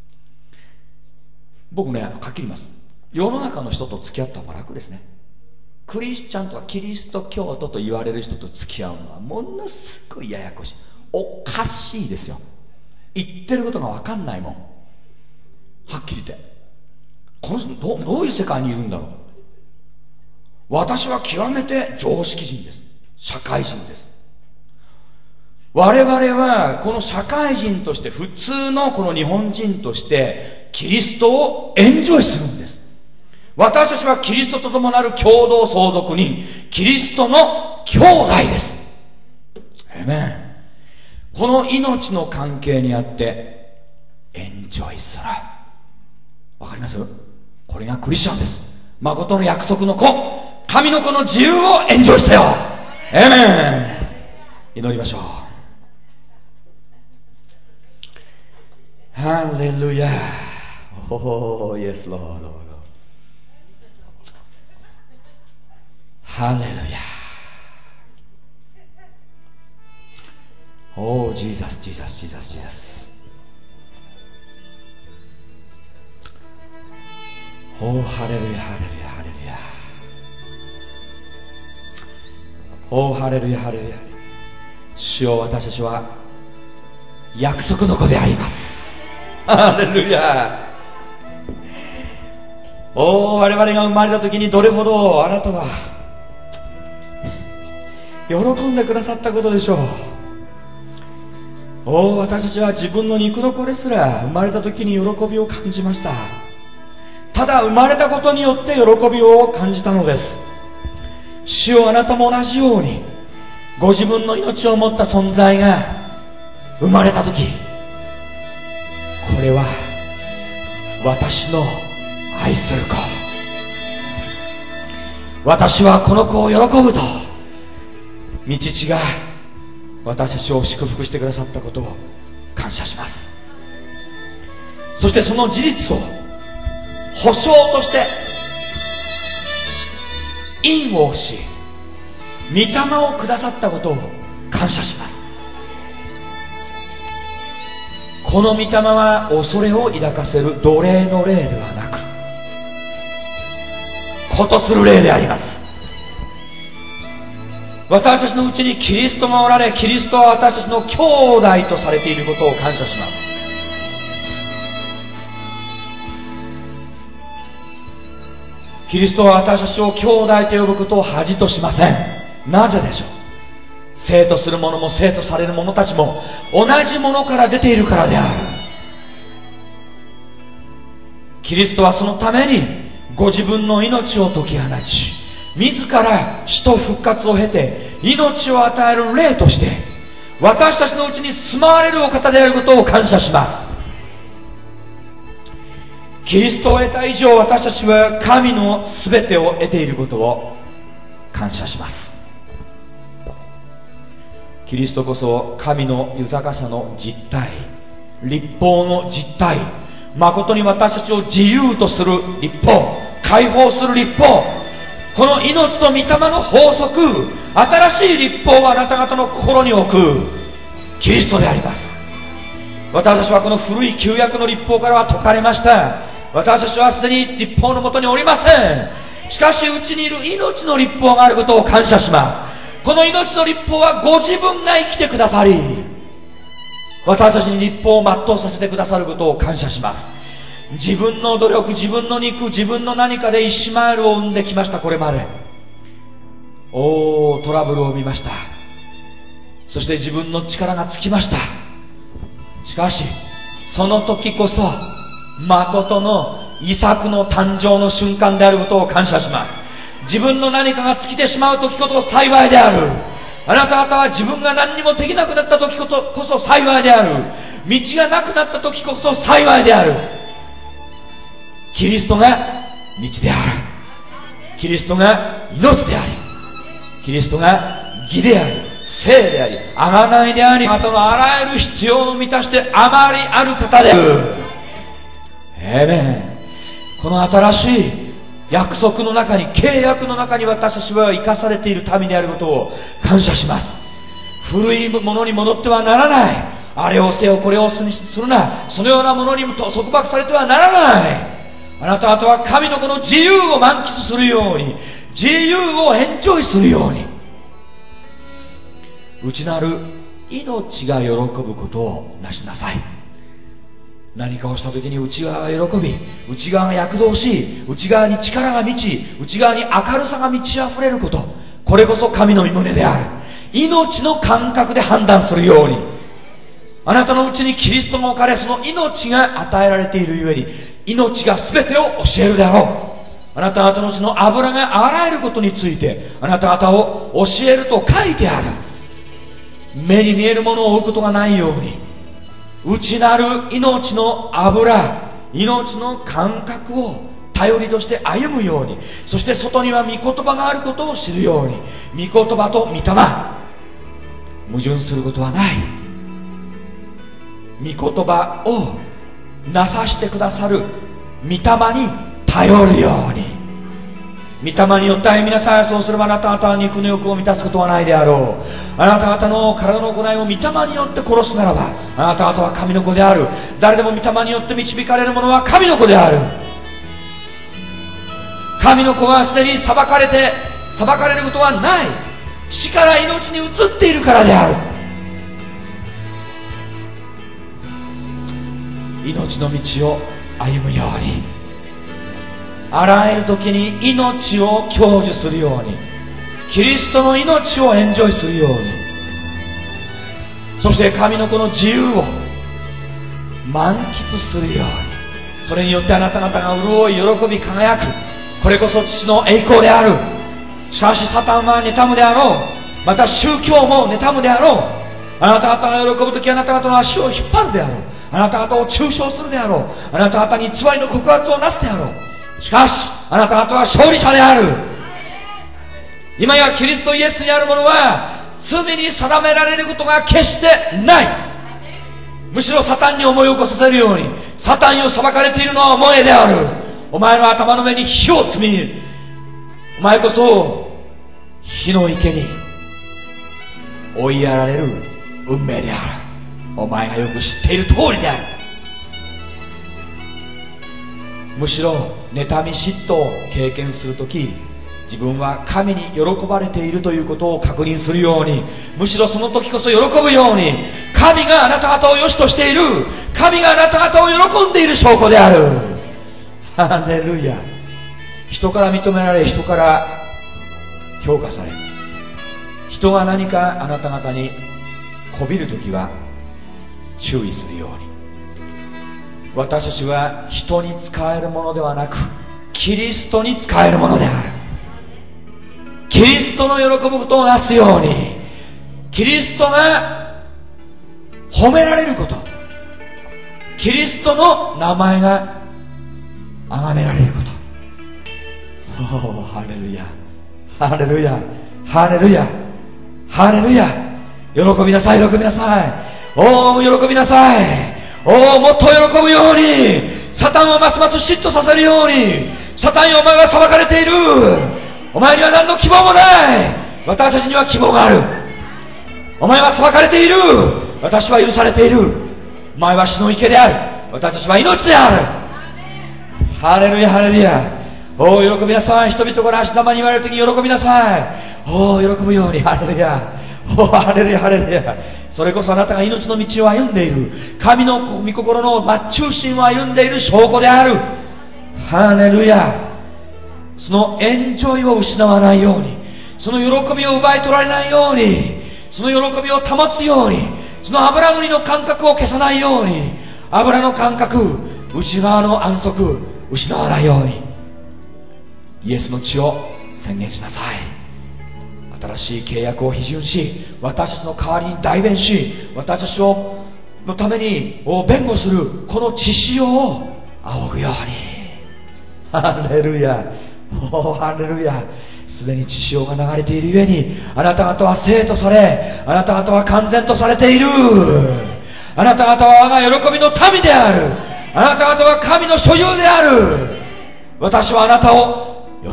僕ね、はっきり言います。世の中の人と付き合った方が楽ですね。クリスチャンとかキリスト教徒と言われる人と付き合うのはものすごいややこしい。おかしいですよ。言ってることが分かんないもん。はっきり言って、この人どういう世界にいるんだろう。私は極めて常識人です。社会人です。我々はこの社会人として普通のこの日本人としてキリストをエンジョイするんです。私たちはキリストと共なる共同相続人、キリストの兄弟です。アーメン。この命の関係にあってエンジョイする。わかります？これがクリスチャンです。誠の約束の子、神の子の自由をエンジョイしてよ。アーメン。祈りましょう。ハレルヤ。おー、イエスロード。ハレルヤ。おー、ジーザス。 おーハレルヤハレルヤハレルヤ、おーハレルヤハレルヤ。主よ、私たちは約束の子であります。ハレルヤ。おー、我々が生まれた時にどれほどあなたは喜んでくださったことでしょう。おー、私たちは自分の肉の子ですら生まれた時に喜びを感じました。ただ生まれたことによって喜びを感じたのです。主よ、あなたも同じようにご自分の命を持った存在が生まれた時、これは私の愛する子、私はこの子を喜ぶと御父が私たちを祝福してくださったことを感謝します。そしてその事実を保証として印を押し、御霊をくださったことを感謝します。この御霊は恐れを抱かせる奴隷の霊ではなく、ことする霊であります。私たちのうちにキリストがおられ、キリストは私たちの兄弟とされていることを感謝します。キリストは私たちを兄弟と呼ぶことを恥としません。なぜでしょう。生とする者も生とされる者たちも同じものから出ているからである。キリストはそのためにご自分の命を解き放ち、自ら死と復活を経て命を与える霊として私たちのうちに住まわれるお方であることを感謝します。キリストを得た以上、私たちは神の全てを得ていることを感謝します。キリストこそ神の豊かさの実態、律法の実態、誠に私たちを自由とする律法、解放する律法、この命と御霊の法則、新しい律法をあなた方の心に置くキリストであります。私たちはこの古い旧約の律法からは解かれました。私たちはすでに律法のもとにおりません。しかしうちにいる命の律法があることを感謝します。この命の律法はご自分が生きてくださり、私たちに律法を全うさせてくださることを感謝します。自分の努力、自分の肉、自分の何かでイシマエルを生んできました。これまでトラブルを見ました。そして自分の力がつきました。しかしその時こそ誠のイサクの誕生の瞬間であることを感謝します。自分の何かが尽きてしまう時こそ幸いである。あなた方は自分が何にもできなくなった時こそ幸いである。道がなくなった時こそ幸いである。キリストが道である。キリストが命であり、キリストが義であり、聖であり、贖いであり、あなたのあらゆる必要を満たしてあまりある方である。この新しい約束の中に、契約の中に私たちは生かされている民であることを感謝します。古いものに戻ってはならない。あれをせよこれをするな、そのようなものにも束縛されてはならない。あなた方は神のこの自由を満喫するように、自由をエンジョイするように、内なる命が喜ぶことをなしなさい。何かをした時に内側が喜び、内側が躍動し、内側に力が満ち、内側に明るさが満ち溢れること、これこそ神の御胸である。命の感覚で判断するように、あなたのうちにキリストが置かれ、その命が与えられているゆえに、命が全てを教えるであろう。あなた方のうちの油があらゆることについてあなた方を教えると書いてある。目に見えるものを追うことがないように、内なる命の油、命の感覚を頼りとして歩むように、そして外には御言葉があることを知るように、御言葉と御霊、矛盾することはない。御言葉をなさしてくださる御霊に頼るように、御霊によって歩みなさい。そうすればあなた方は肉の欲を満たすことはないであろう。あなた方の体の行いを御霊によって殺すならば、あなた方は神の子である。誰でも御霊によって導かれる者は神の子である。 神の子はすでに裁かれることはない。死から命に移っているからである。命の道を歩むように、あらゆる時に命を享受するように、キリストの命をエンジョイするように、そして神の子の自由を満喫するように、それによってあなた方が潤い喜び輝く。これこそ父の栄光である。しかしサタンは妬むであろう。また宗教も妬むであろう。あなた方が喜ぶ時、あなた方の足を引っ張るであろう。あなた方を中傷するであろう。あなた方に偽りの告発をなすであろう。しかしあなた方は勝利者である。今やキリストイエスにあるものは罪に定められることが決してない。むしろサタンに思い起こさせるように、サタンを裁かれているのはお前である。お前の頭の上に火を積み、お前こそ火の池に追いやられる運命である。お前がよく知っている通りである。むしろ妬み嫉妬を経験するとき、自分は神に喜ばれているということを確認するように、むしろその時こそ喜ぶように、神があなた方を良しとしている、神があなた方を喜んでいる証拠である。ハレルヤ。人から認められ、人から評価され、人が何かあなた方にこびるときは注意するように、私たちは人に使えるものではなくキリストに使えるものである。キリストの喜ぶことをなすように、キリストが褒められること、キリストの名前が崇められること。ハレルヤ、ハレルヤ、ハレルヤ、ハレルヤ。喜びなさい、喜びなさい。おー、喜びなさい。おー、もっと喜ぶように、サタンをますます嫉妬させるように、サタンよ、お前は裁かれている。お前には何の希望もない。私たちには希望がある。お前は裁かれている。私は許されている。お前は死の池である。私たちは命である。ハレルヤ、ハレルヤ。おー、喜びなさい。人々から足ざまに言われるときに喜びなさい。おー、喜ぶように。ハレルヤ。おー、ハレルヤ、ハレルヤ。それこそあなたが命の道を歩んでいる、神の御心の真中心を歩んでいる証拠である。ハレルヤ。そのエンジョイを失わないように、その喜びを奪い取られないように、その喜びを保つように、その油塗りの感覚を消さないように、油の感覚、内側の安息失わないように、イエスの血を宣言しなさい。新しい契約を批准し、私たちの代わりに代弁し、私たちのために弁護するこの血潮を仰ぐように。ハレルヤ。ハレルヤ。すでに血潮が流れているゆえに、あなた方は生とされ、あなた方は完全とされている。あなた方は我が喜びの民である。あなた方は神の所有である。私はあなたを喜ぶ。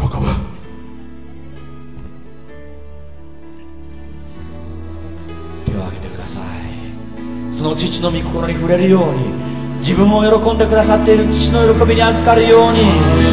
手を挙げてください。その父の御心に触れるように、自分を喜んでくださっている父の喜びに預かるように。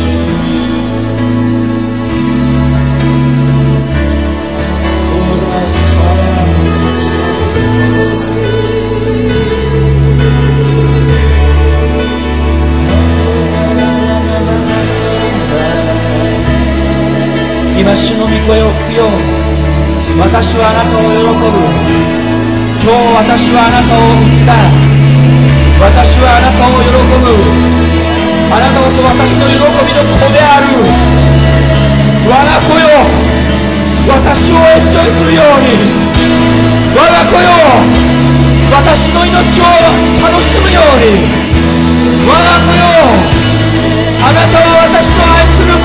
今主の御声を聞くように、私はあなたを喜ぶ。今日私はあなたを生んだ。私はあなたを喜ぶ。あなたこそ私の喜びの子である。我が子よ、私をエンジョイするように。我が子よ、私の命を楽しむように。我が子よ、あなたは私の愛する子。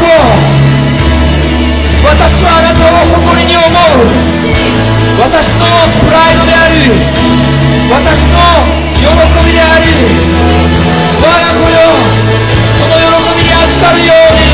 私はあなたを誇りに思う。私のプライドであり、私の喜びであり、我が子よ、その喜びに預かるように。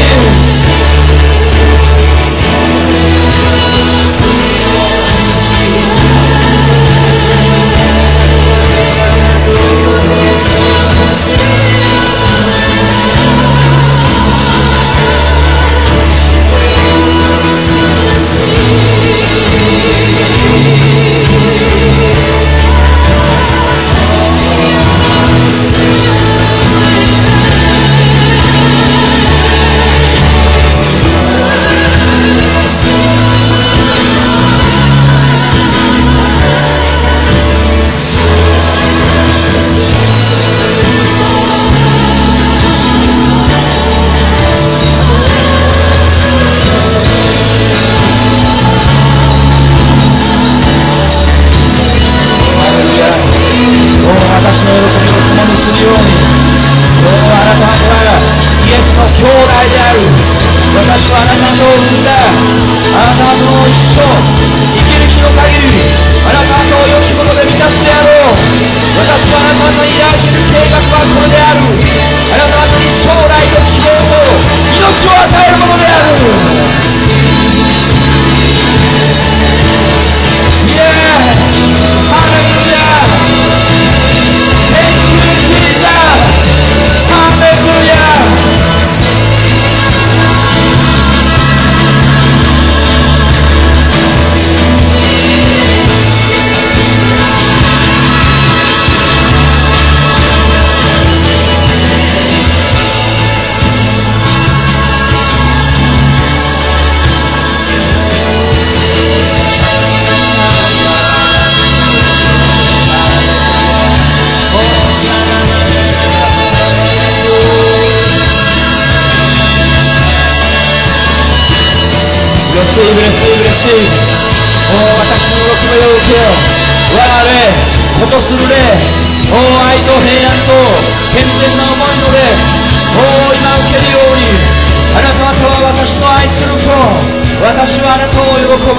私の喜びを受けよ。我々ことする霊、愛と平安と健全な思いの霊、今受けるように。あなた方は私の愛する子、私はあなたを喜ぶ。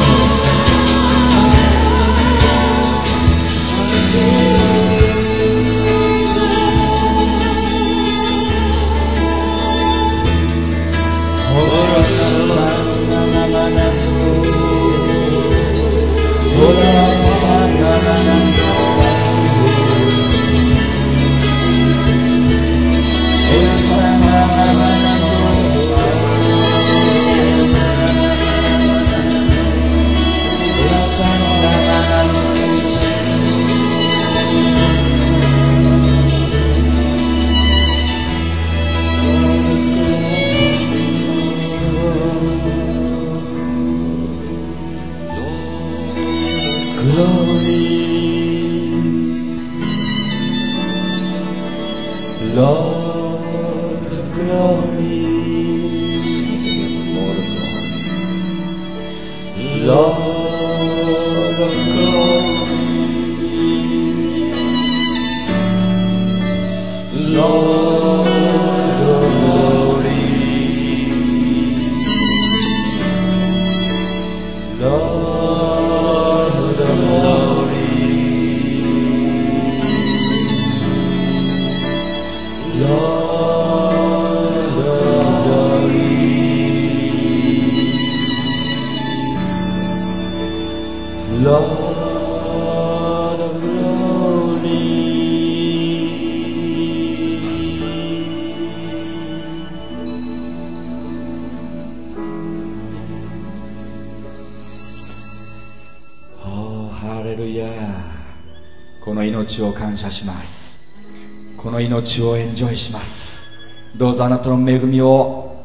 を感謝します。この命をエンジョイします。どうぞあなたの恵みを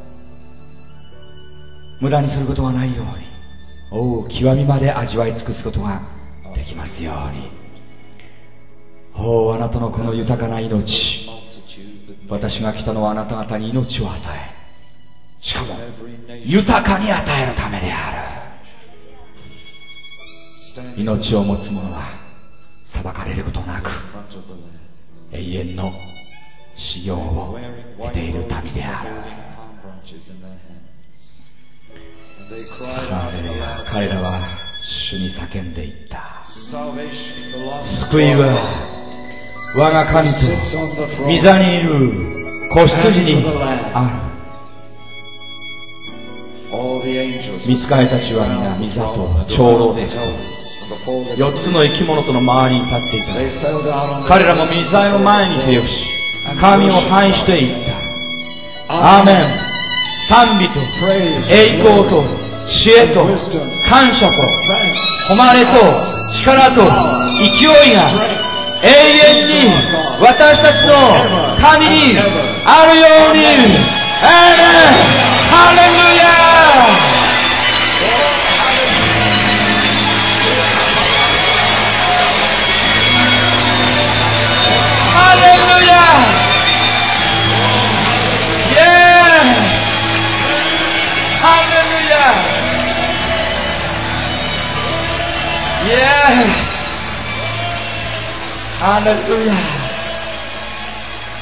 無駄にすることがないように、極みまで味わい尽くすことができますように。あなたのこの豊かな命、私が来たのはあなた方に命を与え、しかも豊かに与えるためである。命を持つ者は裁かれることなく永遠の修行を得ている民である。彼らは主に叫んでいった。救いは我が神と御座にいる子羊にある。御使いたちは皆御座と長老たちと4つの生き物との周りに立っていた。彼らも御座の前に手をし、神を拝していった。アーメン。賛美と栄光と知恵と感謝と誉れと力と勢いが永遠に私たちの神にあるように。アーメン。ハレルヤ。Hallelujah.